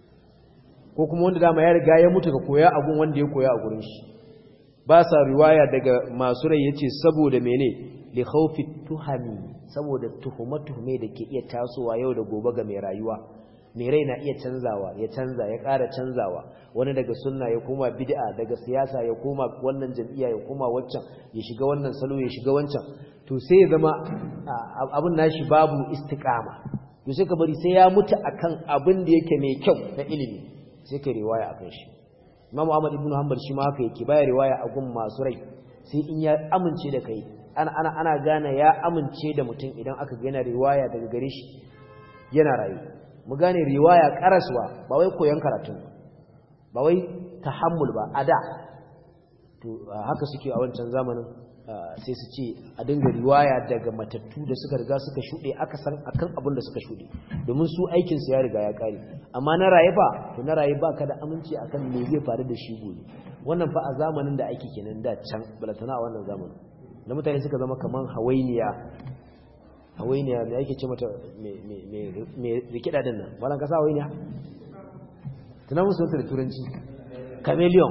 ko kuma wanda dama ya riga ya mutu ka koya a gun wanda ya koya a gurin shi ba sa riwaya daga masu rai yace saboda mene li khawfi tuhami saboda tuhuma-tuhume da ke iya tasowa yau da gobe ga mai rayuwa mai rai na iya canzawa ya canza ya ƙara canzawa wani daga sunna ya koma bid'a daga siyasa ya koma wannan jam'iyya ya koma waccan ya shiga wannan salo ya shiga wancan to sai ya zama abin nashi babu istiqama to sai ka bari sai ya mutu akan abin da yake mai kyau na ilimi sai ka riwaya akan shi Imam Ahmad ibn Hanbal shi ma haka yake baya riwaya a gun masu rai sai in ya amince da kai ana ana ana gane ya amince da mutum idan aka ga yana riwaya daga gare shi yana rayu mu gane riwaya karaswa ba wai koyon karatu ba wai tahammul ba ada to haka suke a wancan zamanin sai su ce a dinga riwaya daga matattu da suka riga suka shude aka san akan abin da suka shude domin su aikin su ya riga ya kare amma na raye fa to na raye baka da aminci akan me zai faru da shi gobe wannan fa a zamanin da ake kenan da can balatana a wannan zamanin da mutane suka zama kaman hawainiya hawainiya da yake ce mata mai rikida din nan malan kasa hawainiya tana musu wata da turanci chameleon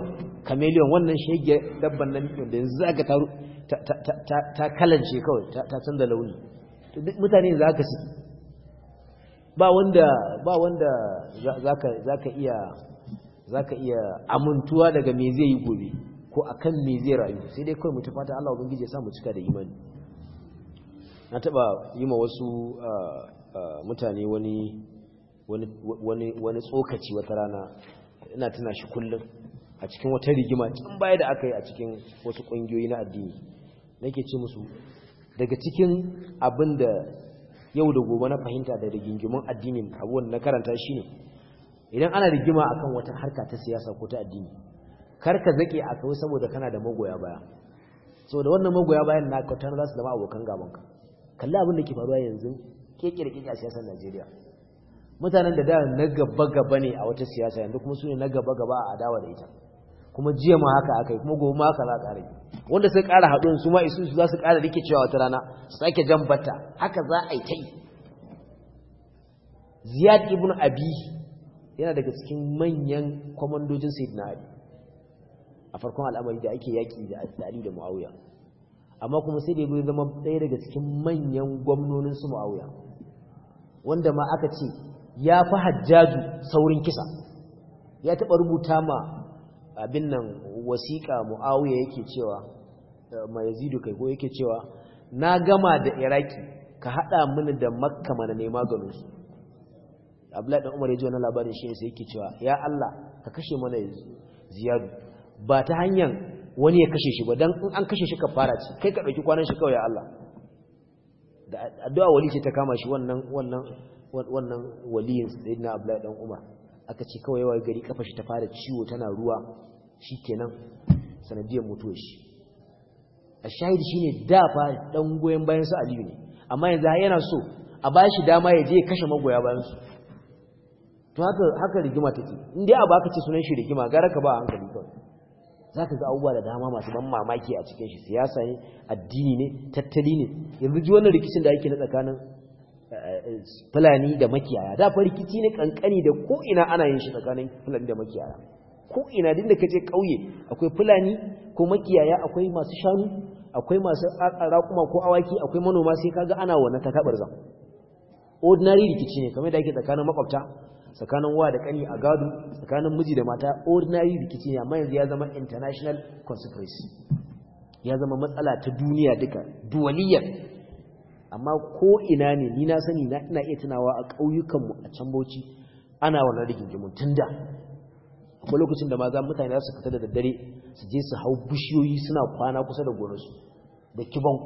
chameleon wannan shege dabban nan da yanzu zaka taru ta ta ta kalance kawai ta canza launi duk mutane zaka su ba wanda ba wanda zaka zaka iya zaka iya amintuwa daga me zai yi gobe ko akan me zai rayu sai dai kawai mu tafata Allah ubangiji ya sa mu cika da imani na taba yi ma wasu mutane wani wani wani wani tsokaci wata rana ina tuna shi kullum a cikin wata rigima kin baya da aka yi a cikin wasu kungiyoyi na addini nake ce musu daga cikin abinda yau da gobe na fahimta da rigingimin addinin abuwan na karanta shine idan ana rigima akan wata harka ta siyasa ko ta addini kar ka zake a kawai saboda kana da magoya baya saboda wannan magoya bayan naka tana za su zama abokan gabanka kalli abin da ke faruwa yanzu kekirkiki a siyasar Najeriya mutanen da da na gaba gaba ne a wata siyasa yanzu kuma su ne na gaba gaba a adawa da ita kuma jiya ma haka akai kuma gobe ma haka za ka rage wanda sai ƙara haɗuwan su ma isu su za su ƙara rikicewa wata rana su sake jambata haka za a yi ta yi Ziyad ibn Abi yana daga cikin manyan kwamandojin Sayyidina Ali a farkon al'amari da ake yaƙi da Ali da Muawiya amma kuma sai da ya zama ɗaya daga cikin manyan gwamnonin su Muawiya wanda ma aka ce ya fi Hajjaju saurin kisa ya taɓa rubuta ma abin nan wasiƙa Muawiya yake cewa ma Yazidu kai ko yake cewa na gama da Iraki ka hada mini da Makka mana ne maganin su Abdullahi dan Umar ya ji wannan labarin shi ne sai yake cewa ya Allah ka kashe mana Ziyadu ba ta hanyar wani ya kashe shi ba dan in an kashe shi ka fara ci kai ka dauki kwanan shi kawai ya Allah da addu'a wali ce ta kama shi wannan wannan wannan waliyin sayyidina Abdullahi dan Umar aka ce kawai yawa gari kafa shi ta fara ciwo tana ruwa shikenan sanadiyar mutuwar shi a shahidi shine da fa dan goyen bayan su Aliyu ne amma yanzu yana so a bashi dama ya je kashe magoya bayan su to haka haka rigima take in dai abu aka ce sunan shi rigima gara ka ba hankali kawai zaka ga abubuwa da dama masu ban mamaki a cikin shi siyasa ne addini ne tattali ne yanzu ji wannan rikicin da yake na tsakanin Fulani da makiyaya da fa rikici ne kankani da ko ina ana yin shi tsakanin Fulani da makiyaya ko ina din da kaje kauye akwai Fulani ko makiyaya akwai masu shanu akwai masu raƙuma ko awaki akwai manoma sai kaga ana wannan takabarzan ordinary rikici ne kamar da yake tsakanin makwabta tsakanin wa da kani a gado tsakanin miji da mata ordinary rikici ne amma yanzu ya zama international conspiracy ya zama matsala ta duniya duka duwaliyar amma ko ina ne ni na sani na ina iya tunawa a ƙauyukanmu a can Bauchi ana wannan rigingimun tunda akwai lokacin da ma za mutane za su fita da daddare su je su hau bishiyoyi suna kwana kusa da gonarsu da kiban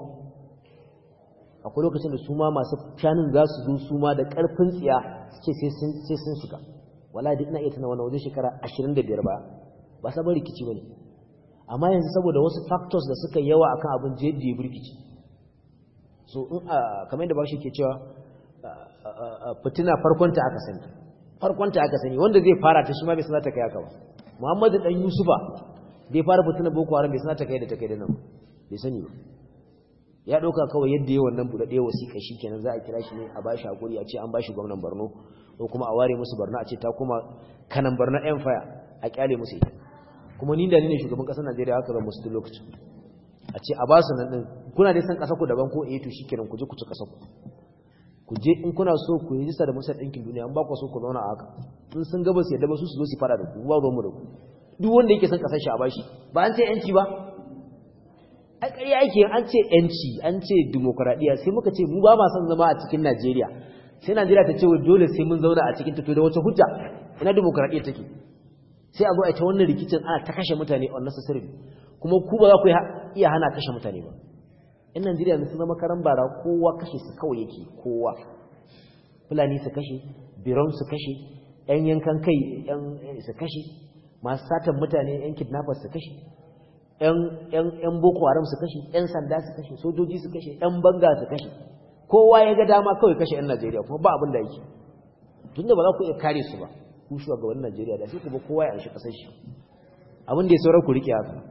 akwai lokacin da su ma masu shanun za su zo su ma da ƙarfin tsiya suke sai sun shiga wala da ina iya tunawa wannan wajen shekara ashirin da biyar ba ba sabon rikici bane amma yanzu saboda wasu factors da suka yawa akan abin jeje ya burkici so in kamar yadda bashi ke cewa fitina farkonta aka sani farkonta aka sani wanda zai fara ta shi ma bai sanar ta kai haka ba Muhammadu dan Yusufa bai fara fitina Boko Haram bai sanar ta kai da ta kai da nan bai sani ba ya dauka kawai yadda yayin wannan budade wasiƙa shikenan za a kira shi ne a bashi hakuri a ce an bashi gwamnatin Borno ko kuma a ware musu Borno a ce ta kuma kanan Borno empire a kyale musu ita kuma ni da ni ne shugaban kasar Najeriya haka ba musu lokacin a ce a ba su nan din kuna dai san kasar ku daban ko eh to shikenan ku je ku ci kasar ku ku je in kuna so ku yi jisa da musa dinkin duniya an ba ku so ku zauna haka in sun ga ba su yadda ba su su zo su fara da ku ba ruwan mu da ku duk wanda yake san kasar shi a bashi ba an ce yanci ba ai ƙarya yake an ce yanci an ce demokradiya sai muka ce mu ba ma son zama a cikin Najeriya sai Najeriya ta ce dole sai mun zauna a cikin ta to da wata hujja ina demokradiya take sai a zo a ta wannan rikicin ana ta kashe mutane unnecessarily kuma ku ba za ku iya hana kashe mutane ba in Najeriya sun zama karan bara kowa kashe su kawai yake kowa Fulani su kashe Biron su kashe ɗan yankan kai ɗan su kashe masu satan mutane ɗan kidnappers su kashe ɗan Boko Haram su kashe ɗan sanda su kashe sojoji su kashe ɗan banga su kashe kowa ya ga dama kawai kashe ɗan Najeriya kuma ba abin da yake tunda ba za ku iya kare su ba ku shugaban Najeriya da sai ku ba kowa ya anshi kasar shi abin da ya saurar ku rike haka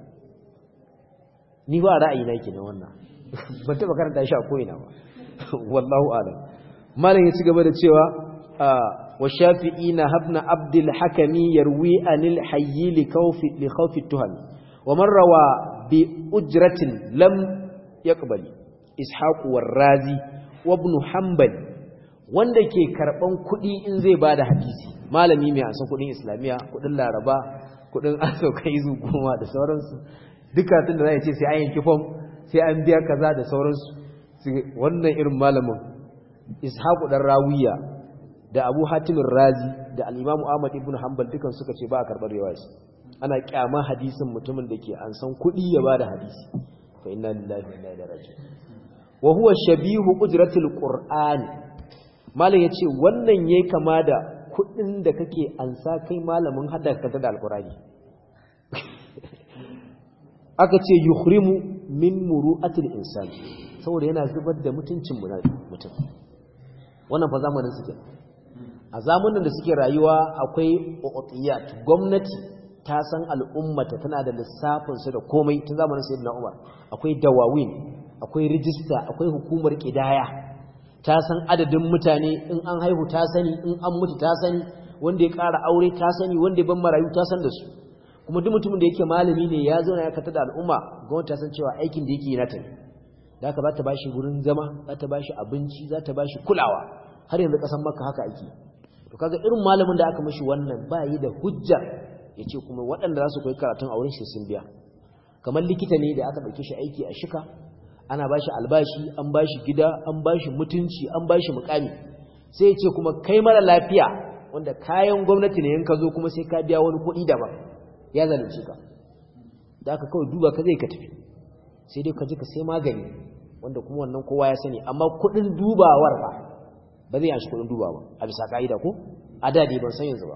ni ba ra'ayi na yake ne wannan ban taba karanta shi a koina ba wallahu alam malam ya ci gaba da cewa wa shafi'i na habna abdul hakami yarwi anil hayyi li khawfi li khawfi tuham wa man rawa bi ujratin lam yaqbali ishaq war-razi wa ibn hanbal wanda ke karban kuɗi in zai bada hadisi malami mai asan kuɗin islamiya kuɗin laraba kuɗin asauka izu goma da sauransu duka tun da zai ce sai an yanki form sai an biya kaza da sauransu wannan irin malamin ishaq dan rawiya da abu hatim razi da al-imam ahmad ibn hanbal dukan suka ce ba a karbar riwaya ana kyama hadisin mutumin da ke an san kuɗi ya bada hadisi fa inna lillahi wa inna ilaihi raji'un wa huwa shabihu ujratil qur'an malam yace wannan yayi kama da kuɗin da kake ansa kai malamin haddaka da alqur'ani aka ce yukhrimu min muru'atil insani saboda yana zubar da mutuncin mutum wannan fa zamanin suke a zamanin da suke rayuwa akwai uqtiyat gwamnati ta san al'ummata tana da lissafin su da komai tun zamanin sayyidina Umar akwai dawawin akwai rijista akwai hukumar kidaya ta san adadin mutane in an haihu ta sani in an mutu ta sani wanda ya ƙara aure ta sani wanda ya ban marayu ta san da su kuma duk mutumin da yake malami ne ya zo na ya kata da al'umma gwamnati ta san cewa aikin da yake yi nata ne da aka ba ta bashi wurin zama za ta bashi abinci za ta bashi kulawa har yanzu kasan Makka haka ake to kaga irin malamin da aka mishi wannan ba yi da hujja yace kuma waɗanda za su koyi karatun auren shi sun biya kamar likita ne da aka dauke shi aiki a shika ana bashi albashi an bashi gida an bashi mutunci an bashi mukami sai yace kuma kai mara lafiya wanda kayan gwamnati ne in ka zo kuma sai ka biya wani kuɗi daban ya zalunce ka da aka kawai duba ka zai ka tafi sai dai ka je ka sai magani wanda kuma wannan kowa ya sani amma kuɗin dubawar ba ba zai yashi kuɗin dubawa a bisa ka'ida ko a dade ban san yanzu ba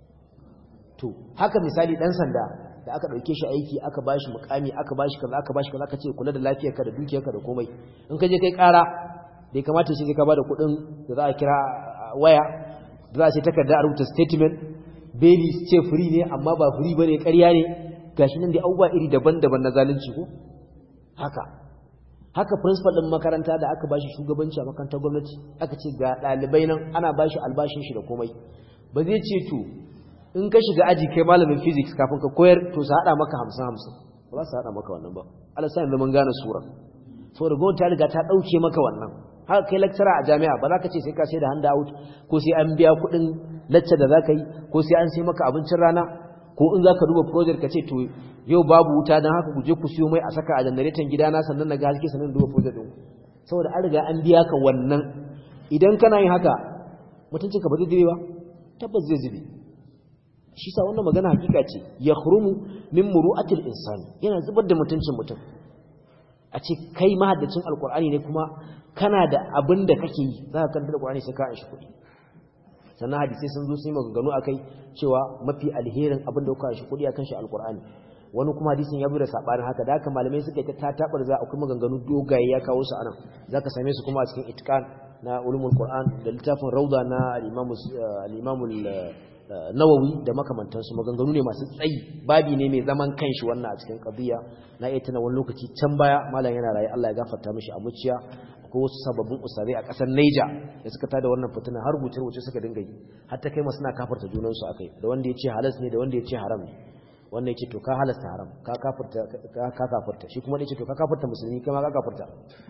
to haka misali dan sanda da aka dauke shi aiki aka bashi mukami aka bashi kaza aka bashi kaza aka ce kula da lafiyarka da dukiyarka da komai in ka je kai ƙara bai kamata shi ka bada kuɗin da za a kira waya da za a ce takarda a rubuta statement baby ce free ne amma ba free bane ƙarya ne gashi nan dai abubuwa iri daban-daban na zalunci ko haka haka principal din makaranta da aka bashi shugabanci a makarantar gwamnati aka ce ga dalibai nan ana bashi albashin shi da komai ba zai ce to in ka shiga aji kai malamin physics kafin ka koyar to su hada maka hamsin hamsin ba su hada maka wannan ba Allah sai yanzu mun gane sura saboda gwamnati ta riga ta dauke maka wannan haka kai lecturer a jami'a ba za ka ce sai ka sai da hand out ko sai an biya kuɗin lecture da za ka yi ko sai an sai maka abincin rana ko in za ka duba project ka ce to yau babu wuta don haka ku je ku siyo mai a saka a generator gidana sannan na ga haske sannan duba project din saboda an riga an biya ka wannan idan kana yin haka mutuncinka ba zai zube ba tabbas zai zube shi sa wannan magana hakika ce yakhrumu min muru'atil insani yana zubar da mutuncin mutum a ce kai mahaddacin alqur'ani ne kuma kana da abin da kake yi za ka karanta alqur'ani sai ka an shi kuɗi sannan hadisi sun zo sun maganganu akai cewa mafi alherin abin da kuka shi kudi akan shi alqur'ani wani kuma hadisin ya bude sabanin haka da haka malamai suka ta tabar za akwai maganganu dogaye ya kawo su anan zaka same su kuma a cikin itqan na ulumul qur'an da littafin rauda na al-imam al-imam nawawi da makamantan su maganganu ne masu tsayi babi ne mai zaman kanshi wannan a cikin qadiya na iya tana wani lokaci can baya malam yana rayi Allah ya gafarta mishi a muciya ko wasu sababbin usare a ƙasar Niger da suka tada wannan fitina har rubuce-rubuce suka dinga yi har ta kai masu na kafarta junansu akai da wanda ya ce halas ne da wanda ya ce haram ne wannan ya ce to ka halasta haram ka kafarta ka kafarta shi kuma ya ce to ka kafarta musulmi kai ma ka kafarta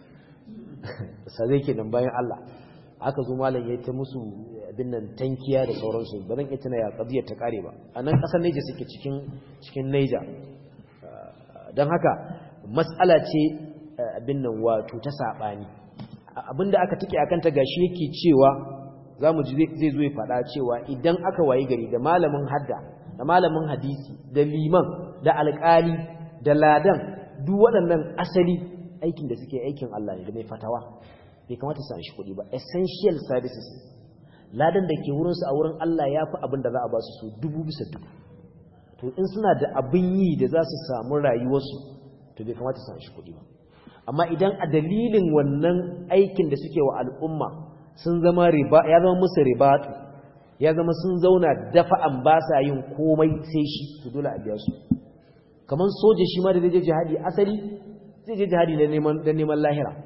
sai ke nan bayan Allah aka zo malam yayi ta musu abin nan tankiya da sauransu ba zan iya tana ya qadiyar ta kare ba a nan ƙasar Niger suke cikin cikin Niger dan haka mas'ala ce abin nan wato ta sabani abinda aka tike akan ta gashi yake cewa zamu ji zai zo ya fada cewa idan aka wayi gari da malamin hadda da malamin hadisi da liman da alƙali da ladan duk waɗannan asali aikin da suke aikin Allah ne da mai fatawa bai kamata su shi kuɗi ba essential services ladan da ke wurin su a wurin Allah yafi abin da za a ba su su dubu bisa dubu to in suna da abin yi da za su samu rayuwarsu to bai kamata su shi kuɗi ba amma idan a dalilin wannan aikin da suke wa al'umma sun zama riba ya zama musu ribatu ya zama sun zauna dafa'an ba sa yin komai sai shi to dole a biya su kaman soja shi ma da zai je jihadi asali zai je jihadi da neman da neman lahira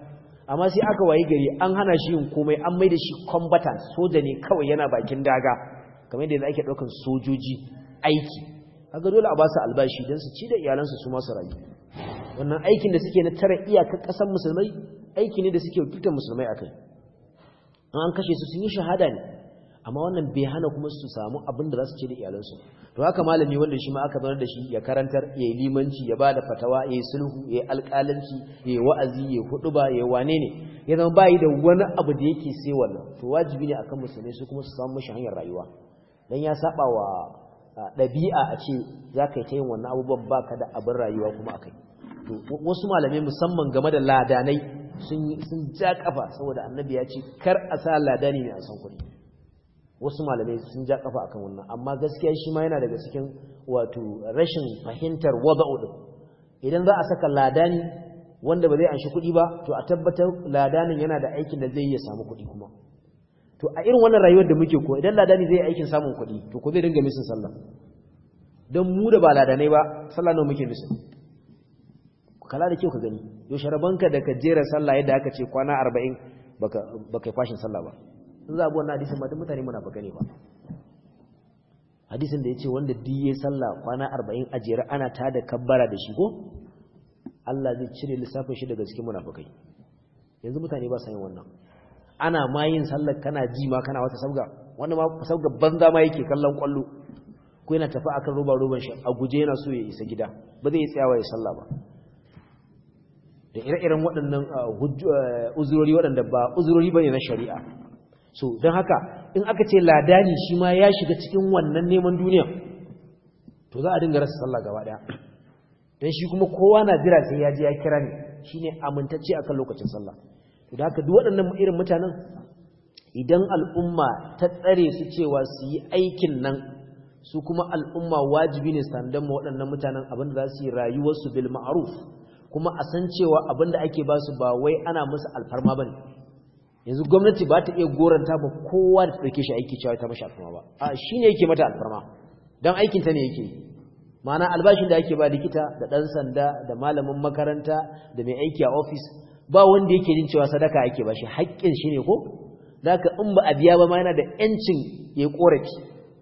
amma sai aka wayi gari an hana shi yin komai an mai da shi combatant soja ne kawai yana bakin daga kamar yadda ake daukan sojoji aiki kaga dole a ba su albashi dan su ci da iyalansu su ma su rayu wannan aikin da suke na tare iyakar kasar musulmai aiki ne da suke wakiltar musulmai akai an kashe su sun yi shahada ne amma wannan bai hana kuma su samu abin da za su ci da iyalansu to haka malami wanda shi ma aka zanar da shi ya karantar ya yi limanci ya bada fatawa ya yi sulhu ya yi alƙalanci ya yi wa'azi ya yi huɗuba ya yi wane ne ya zama bayi da wani abu da yake sai wannan to wajibi ne akan musulmai su kuma su samu mashi hanyar rayuwa dan ya saba wa ɗabi'a a ce za ka yi ta yin wannan abubuwan baka da abin rayuwa kuma akai to wasu malamai musamman game da ladanai sun sun ja kafa saboda annabi ya ce kar a sa ladani ne a san kuɗi wasu malamai sun ja kafa akan wannan amma gaskiya shi ma yana daga cikin wato rashin fahimtar wada'u din idan za a saka ladani wanda ba zai anshi kuɗi ba to a tabbatar ladanin yana da aikin da zai yi ya samu kuɗi kuma to a irin wannan rayuwar da muke ko idan ladani zai aikin samun kuɗi to ko zai dinga misin sallah don mu da ba ladanai ba sallah nawa muke misin kala da kyau ka gani yaushe rabanka da ka jera sallah yadda aka ce kwana arba'in baka baka fashin sallah ba in za a bi wannan hadisin ba duk mutane muna baka ne ba hadisin da ya ce wanda duk ya sallah kwana arba'in a jere ana ta da kabbara da shi ko Allah zai cire lissafin shi daga cikin munafikai yanzu mutane ba sa yin wannan ana ma yin sallar kana ji ma kana wata sabga wanda ma sabga banza ma yake kallon kwallo ko yana tafi akan roba roban shi a guje yana so ya isa gida ba zai tsayawa ya sallah ba da ire-iren waɗannan uzurori waɗanda ba uzurori bane na shari'a so don haka in aka ce ladani shi ma ya shiga cikin wannan neman duniya to za a dinga rasa sallah gaba daya dan shi kuma kowa na jira sai ya je ya kira ne shine amintacce akan lokacin sallah to da haka duk waɗannan irin mutanen idan al'umma ta tsare su cewa su yi aikin nan su kuma al'umma wajibi ne sandan mu waɗannan mutanen abinda za su yi rayuwar su bil ma'ruf kuma a san cewa abinda ake ba su ba wai ana musu alfarma bane yanzu gwamnati ba ta iya goranta ba kowa da ɗauke shi aiki cewa ta mashi alfarma ba a shi ne yake mata alfarma don aikinta ne yake ma'ana albashin da ake ba likita da ɗan sanda da malamin makaranta da mai aiki a ofis ba wanda yake jin cewa sadaka ake ba shi haƙƙin shi ne ko da ka in ba a biya ba ma yana da ‘yancin ya ƙorafi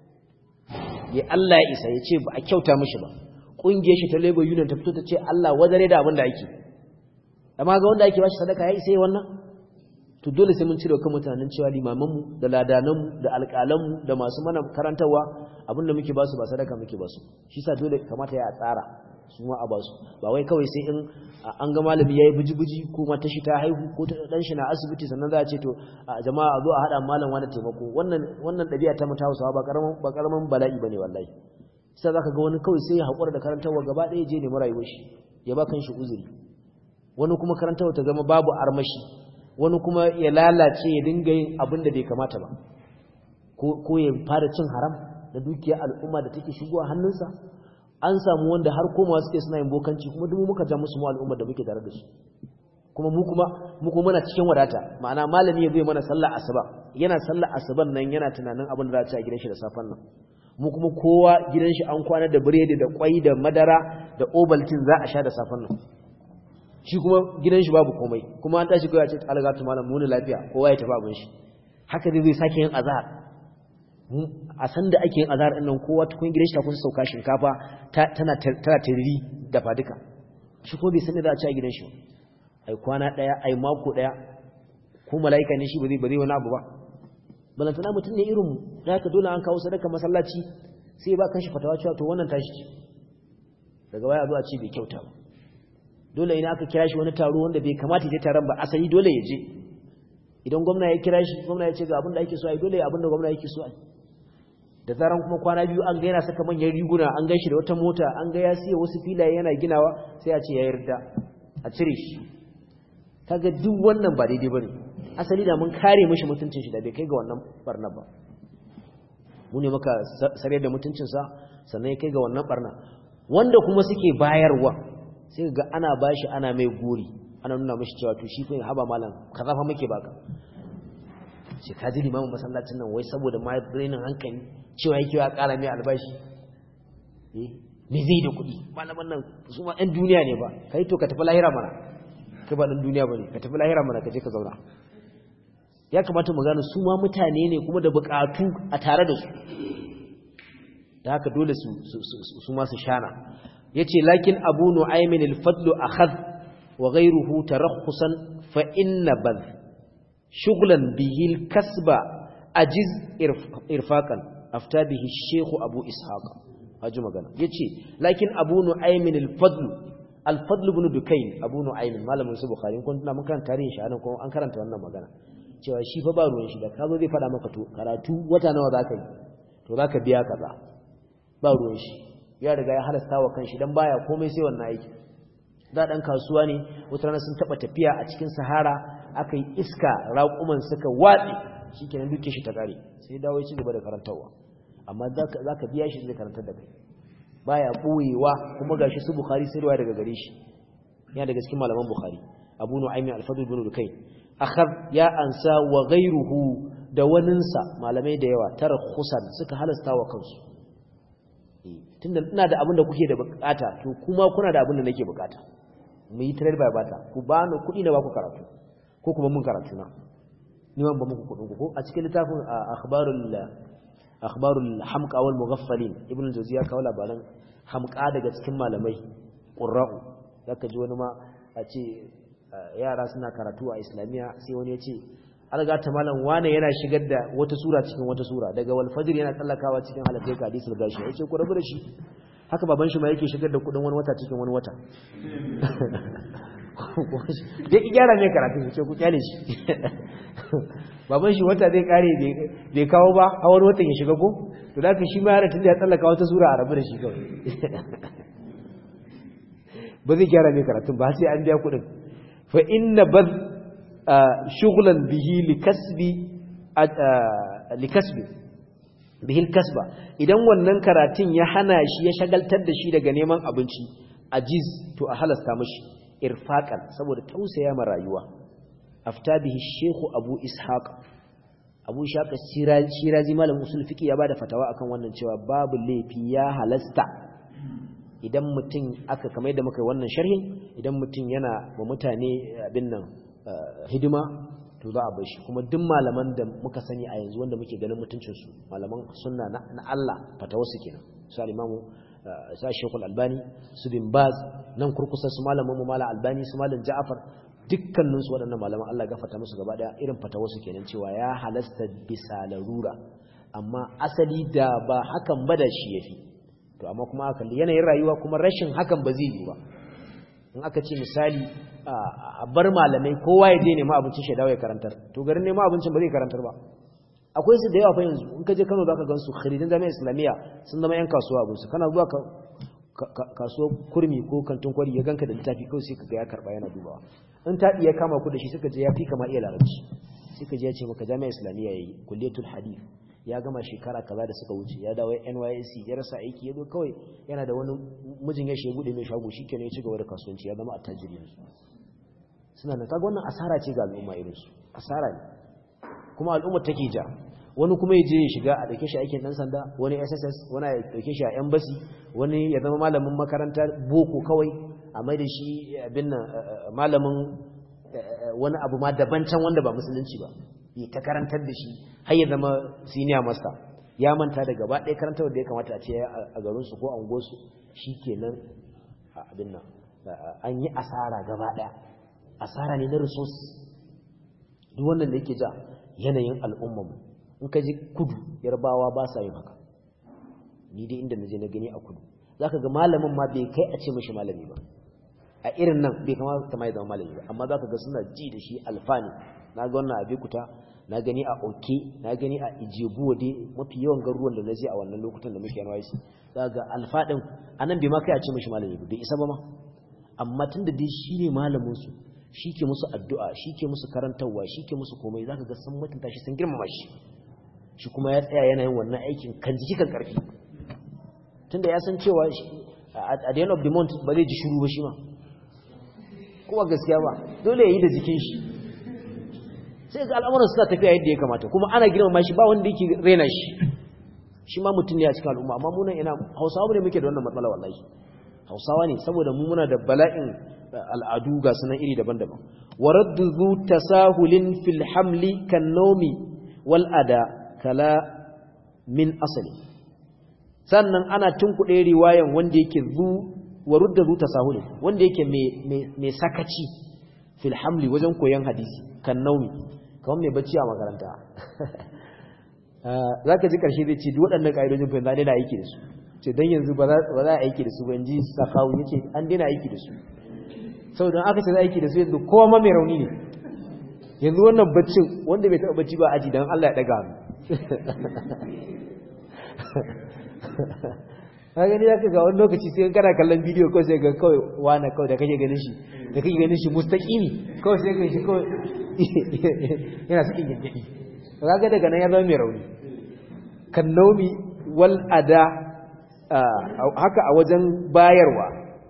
ya Allah ya isa ya ce ba a kyauta mashi ba ƙungiyar shi ta labor union ta fito ta ce Allah wazare da abin da ake amma ga wanda ake ba shi sadaka ya isa yi wannan to dole sai mun cire kan mutanen cewa limamanmu da ladananmu da alƙalanmu da masu mana karantarwa abinda muke basu ba sadaka muke basu shi sa dole kamata ya tsara su ma a basu ba wai kawai sai in an ga malami yayi buji-buji ko mata shi ta haihu ko ta dan shi na asibiti sannan za a ce to jama'a a zo a hada malam wani taimako wannan wannan dabi'a ta mutawa Hausawa ba karaman ba karaman bala'i bane wallahi sai zaka ga wani kawai sai ya hakura da karantarwa gaba ɗaya je ne rayuwar shi ya ba kan shi uzuri wani kuma karantarwa ta zama babu armashi wani kuma ya lalace ya dinga yin abin da bai kamata ba ko ya fara cin haram da dukiyar al'umma da take shigowa hannunsa an samu wanda har komawa suke suna yin bokanci kuma duk muka ja musu mu al'umma da muke tare da su kuma mu kuma mu kuma muna cikin wadata ma'ana malami ya zai mana sallar asuba yana sallar asuban nan yana tunanin abin da za a ci a gidan shi da safan nan mu kuma kowa gidan shi an kwana da biredi da kwai da madara da obaltin za a sha da safan nan shi kuma gidan shi babu komai kuma an tashi kawai a ce algatu malam muni lafiya kowa ya tafi abin shi haka dai zai sake yin azhar a san da ake yin azhar din nan kowa tukun gidan shi ta kusa sauka shinkafa tana tana tiriri da faduka shi ko bai san da za a ci a gidan shi ai kwana daya ai mako daya ko malaika ne shi ba zai ba zai wani abu ba balantana mutum ne irin mu da haka dole an kawo sadaka masallaci sai ba kan shi fatawa cewa to wannan tashi ce daga baya zo a ce bai kyauta ba dole ina aka kira shi wani taro wanda bai kamata ya taron ba asali dole ya je idan gwamna ya kira shi gwamna ya ce ga abin da ake so ai dole abin da gwamna yake so ai da zaran kuma kwana biyu an ga yana saka manyan riguna an gan shi da wata mota an ga ya siya wasu filaye yana ginawa sai a ce ya yarda a cire shi kaga duk wannan ba daidai bane asali da mun kare mishi mutuncin shi da bai kai ga wannan barna ba mu ne muka sare da mutuncin sa sannan ya kai ga wannan barna wanda kuma suke bayarwa sai ga ana bashi ana mai gori ana nuna mishi cewa to shi fa haba malam kaza fa muke baka sai ka ji limamin masallacin nan wai saboda ma brainin hankali cewa yake ya kara mai albashi eh me zai da kuɗi malaman nan su ma ɗan duniya ne ba kai to ka tafi lahira mana kai ba dan duniya bane ka tafi lahira mana ka je ka zauna ya kamata mu gane su ma mutane ne kuma da bukatu a tare da su da haka dole su su ma su shana yace lakin abu nu'aymin al-fadl akhadh wa ghayruhu tarakhusan fa inna bal shughlan bihi al-kasba ajiz irfaqan afta bihi ash-shaykh abu ishaq haji magana yace lakin abu nu'aymin al-fadl al-fadl ibn dukayn abu nu'aymin malamin su bukhari kun tuna mun karanta tarihin shi anan ko an karanta wannan magana cewa shi fa ba ruwan shi da kazo zai fada maka to karatu wata nawa zaka yi to zaka biya kaza ba ruwan shi ya riga ya halasta wa kanshi dan baya komai sai wannan aiki da dan kasuwa ne wata rana sun taba tafiya a cikin sahara aka yi iska raƙuman suka watsi shikenan duke shi ta kare sai dawo ya ci gaba da karantawa amma zaka zaka biya shi zai karantar da kai baya boyewa kuma gashi su bukhari sai riwaya daga gare shi yana daga cikin malaman bukhari abu nu'aymi al-fadl ibn dukayn akhad ya ansa wa ghayruhu da waninsa malamai da yawa tarakhusan suka halasta wa kansu tunda ina da abin da kuke da bukata to kuma kuna da abin da nake bukata mu yi trade by barter ku ba ni kudi na ba ku karatu ko kuma mun karatu na ni ban ba muku kudin ku ko a cikin littafin akhbarul akhbarul hamqa wal mughaffalin ibn al-jawziya kawo labaran hamqa daga cikin malamai qurra'u zaka ji wani ma a ce yara suna karatu a islamiya sai wani ya ce alga ta malam wane yana shigar da wata sura cikin wata sura daga wal fajr yana tsallakawa cikin halakai ka hadisul gashi yace ku rabu da shi haka baban shi ma yake shigar da kudin wani wata cikin wani wata dai ki gyara ne karatu yace ku kyale shi baban shi wata zai kare bai kawo ba a wani watan ya shiga ko to da ka shi ma yara tunda ya tsallaka wata sura a rabu da shi kawai ba zai gyara ne karatu ba sai an biya kudin fa inna bad shughlan bihi likasbi likasbi bihi alkasba idan wannan karatun ya hana shi ya shagaltar da shi daga neman abinci ajiz to a halasta mashi irfaqan saboda tausaya ma rayuwa afta bihi sheikh abu ishaq abu ishaq shirazi malam usul fiqi ya bada fatawa akan wannan cewa babu laifi ya halasta idan mutum aka kamar yadda muka yi wannan sharhin idan mutum yana wa mutane abin nan hidima to za a bar shi kuma duk malaman da muka sani a yanzu wanda muke ganin mutuncinsu malaman sunna na Allah fatawarsu kenan su al-imamu sa Sheikh al-Albani su bin Baz nan kurkusa su malaman mu malam Albani su malam Ja'far dukkanin su waɗannan malaman Allah gafarta musu gaba daya irin fatawarsu kenan cewa ya halasta bisa larura amma asali da ba hakan ba da shi yafi to amma kuma aka yanayin rayuwa kuma rashin hakan ba zai yi ba in aka ce misali a bar malamai kowa ya je nema abincin shi dawo ya karantar to garin nema abincin ba zai karantar ba akwai su da yawa fa yanzu in ka je Kano zaka gansu kharijan jami'a islamiyya sun zama yan kasuwa abin su kana zuwa kasuwa kurmi ko kantin kwari ya ganka da littafi kawai sai kaga ya karba yana dubawa in ta iya kama ku da shi suka je ya fi kama iya larabci sai ka je ya ce maka jami'a islamiyya yayi kulliyatul hadith ya gama shekara kaza da suka wuce ya dawo N Y S C ya rasa aiki ya zo kawai yana da wani mijin ya shegu da mai shago shikenan ya ci gaba da kasuwanci ya zama attajiri yanzu suna nan kaga wannan asara ce ga al'umma irin su asara ne kuma al'umma take ja wani kuma ya je ya shiga a dauke shi aikin dan sanda wani S S S wani ya dauke shi a embassy wani ya zama malamin makaranta boko kawai a mai da shi abin nan malamin wani abu ma daban can wanda ba musulunci ba ya ta karantar da shi har ya zama senior master ya manta da gaba ɗaya karantar da ya kamata a ce a garinsu ko a unguwarsu shi kenan abin nan an yi asara gaba ɗaya asara ne na resource duk wannan da yake ja yanayin al'ummarmu in ka ji kudu yarbawa ba sa yin haka ni dai inda na je na gani a kudu za ka ga malamin ma bai kai a ce mashi malami ba a irin nan bai kamata ma ya zama malami ba amma za ka ga suna ji da shi alfani na ga wannan abikuta na gani a oke na gani a ijebu wade mafi yawan garuruwan da na je a wannan lokutan da muke N Y C za ga alfadin anan bai ma kai a ce mishi malami ba bai isa ba ma amma tunda dai shine malamin su shike musu addu'a shike musu karantawa shike musu komai zaka ga sun mutunta shi sun girmama shi shi kuma ya tsaya yana yin wannan aikin kan jiki kan karfi tunda ya san cewa at the end of the month ba zai ji shiru ba shi ma kuma gaskiya ba dole ya yi da jikin shi sai ga al'amuran suna tafiya yadda ya kamata kuma ana girmama shi ba wanda yake rena shi shi ma mutum ne a cikin al'umma amma munan ina Hausawa ne muke da wannan matsala wallahi Hausawa ne saboda mu muna da bala'in al'adu ga sunan iri daban-daban waraddu zu tasahulin fil hamli kan nawmi wal ada kala min asali sannan ana tunkuɗe riwayan wanda yake zu warudda zu tasahulin wanda yake mai sakaci fil hamli wajen koyon hadisi kan nawmi kamar mai bacci a makaranta zaka ji karshe zai ce duk waɗannan ƙa'idojin fa yanzu na aiki da su ce dan yanzu ba za a aiki da su ba inji sakawu yace an daina aiki da su saboda aka ce za a aiki da su yanzu kowa ma mai rauni ne yanzu wannan baccin wanda bai taɓa bacci ba aji dan Allah ya daga hannu ka gani zaka ga wani lokaci sai kana kallon bidiyo kawai sai ga kawai wani kawai da kake ganin shi da kake ganin shi mustaqimi kawai sai ga shi kawai yana cikin gangadi kaga daga nan ya zama mai rauni kan naumi wal ada haka a wajen bayarwa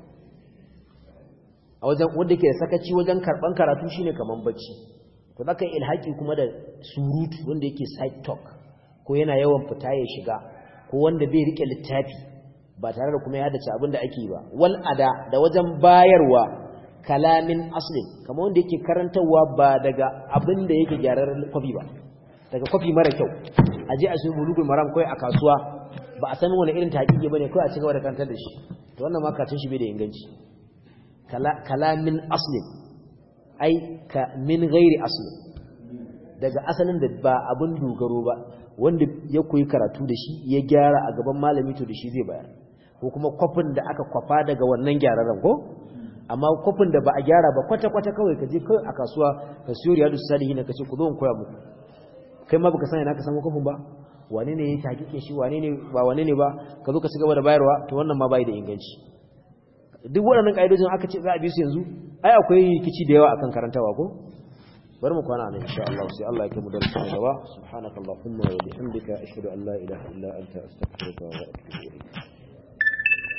a wajen wanda ke sakaci wajen karban karatu shine kaman bacci to zaka ilhaki kuma da surutu wanda yake side talk ko yana yawan fita ya shiga ko wanda bai rike littafi ba tare da kuma ya dace abin da ake ba wal ada da wajen bayarwa kalamin aslin kamar wanda yake karantawa ba daga abin da yake gyararren kwafi ba daga kwafi mara kyau aje a cikin bulugul maram kai a kasuwa ba a san wani irin taqiqi bane kai a cigaba da karantar da shi to wannan ma karatun shi bai da inganci kalamin aslin ai ka min ghairi aslin daga asalin da ba abin dogaro ba wanda ya koyi karatu da shi ya gyara a gaban malami to da shi zai bayar ko kuma kwafin da aka kwafa daga wannan gyararren ko amma kwafin da ba a gyara ba kwata-kwata kawai ka je kai a kasuwa ka siyo riyadu salihin ka ce ku zo in koya muku kai ma baka sani na ka samu kwafin ba wane ne ya hakike shi wane ne ba wane ne ba ka zo ka ci gaba da bayarwa to wannan ma bai da inganci duk waɗannan kaidojin aka ce za a bi su yanzu ai akwai rikici da yawa akan karantawa ko bari mu kwana nan insha Allah sai Allah ya kai mu darasin gaba subhanakallahumma wa bihamdika ashhadu an la ilaha illa anta astaghfiruka wa atubu ilayk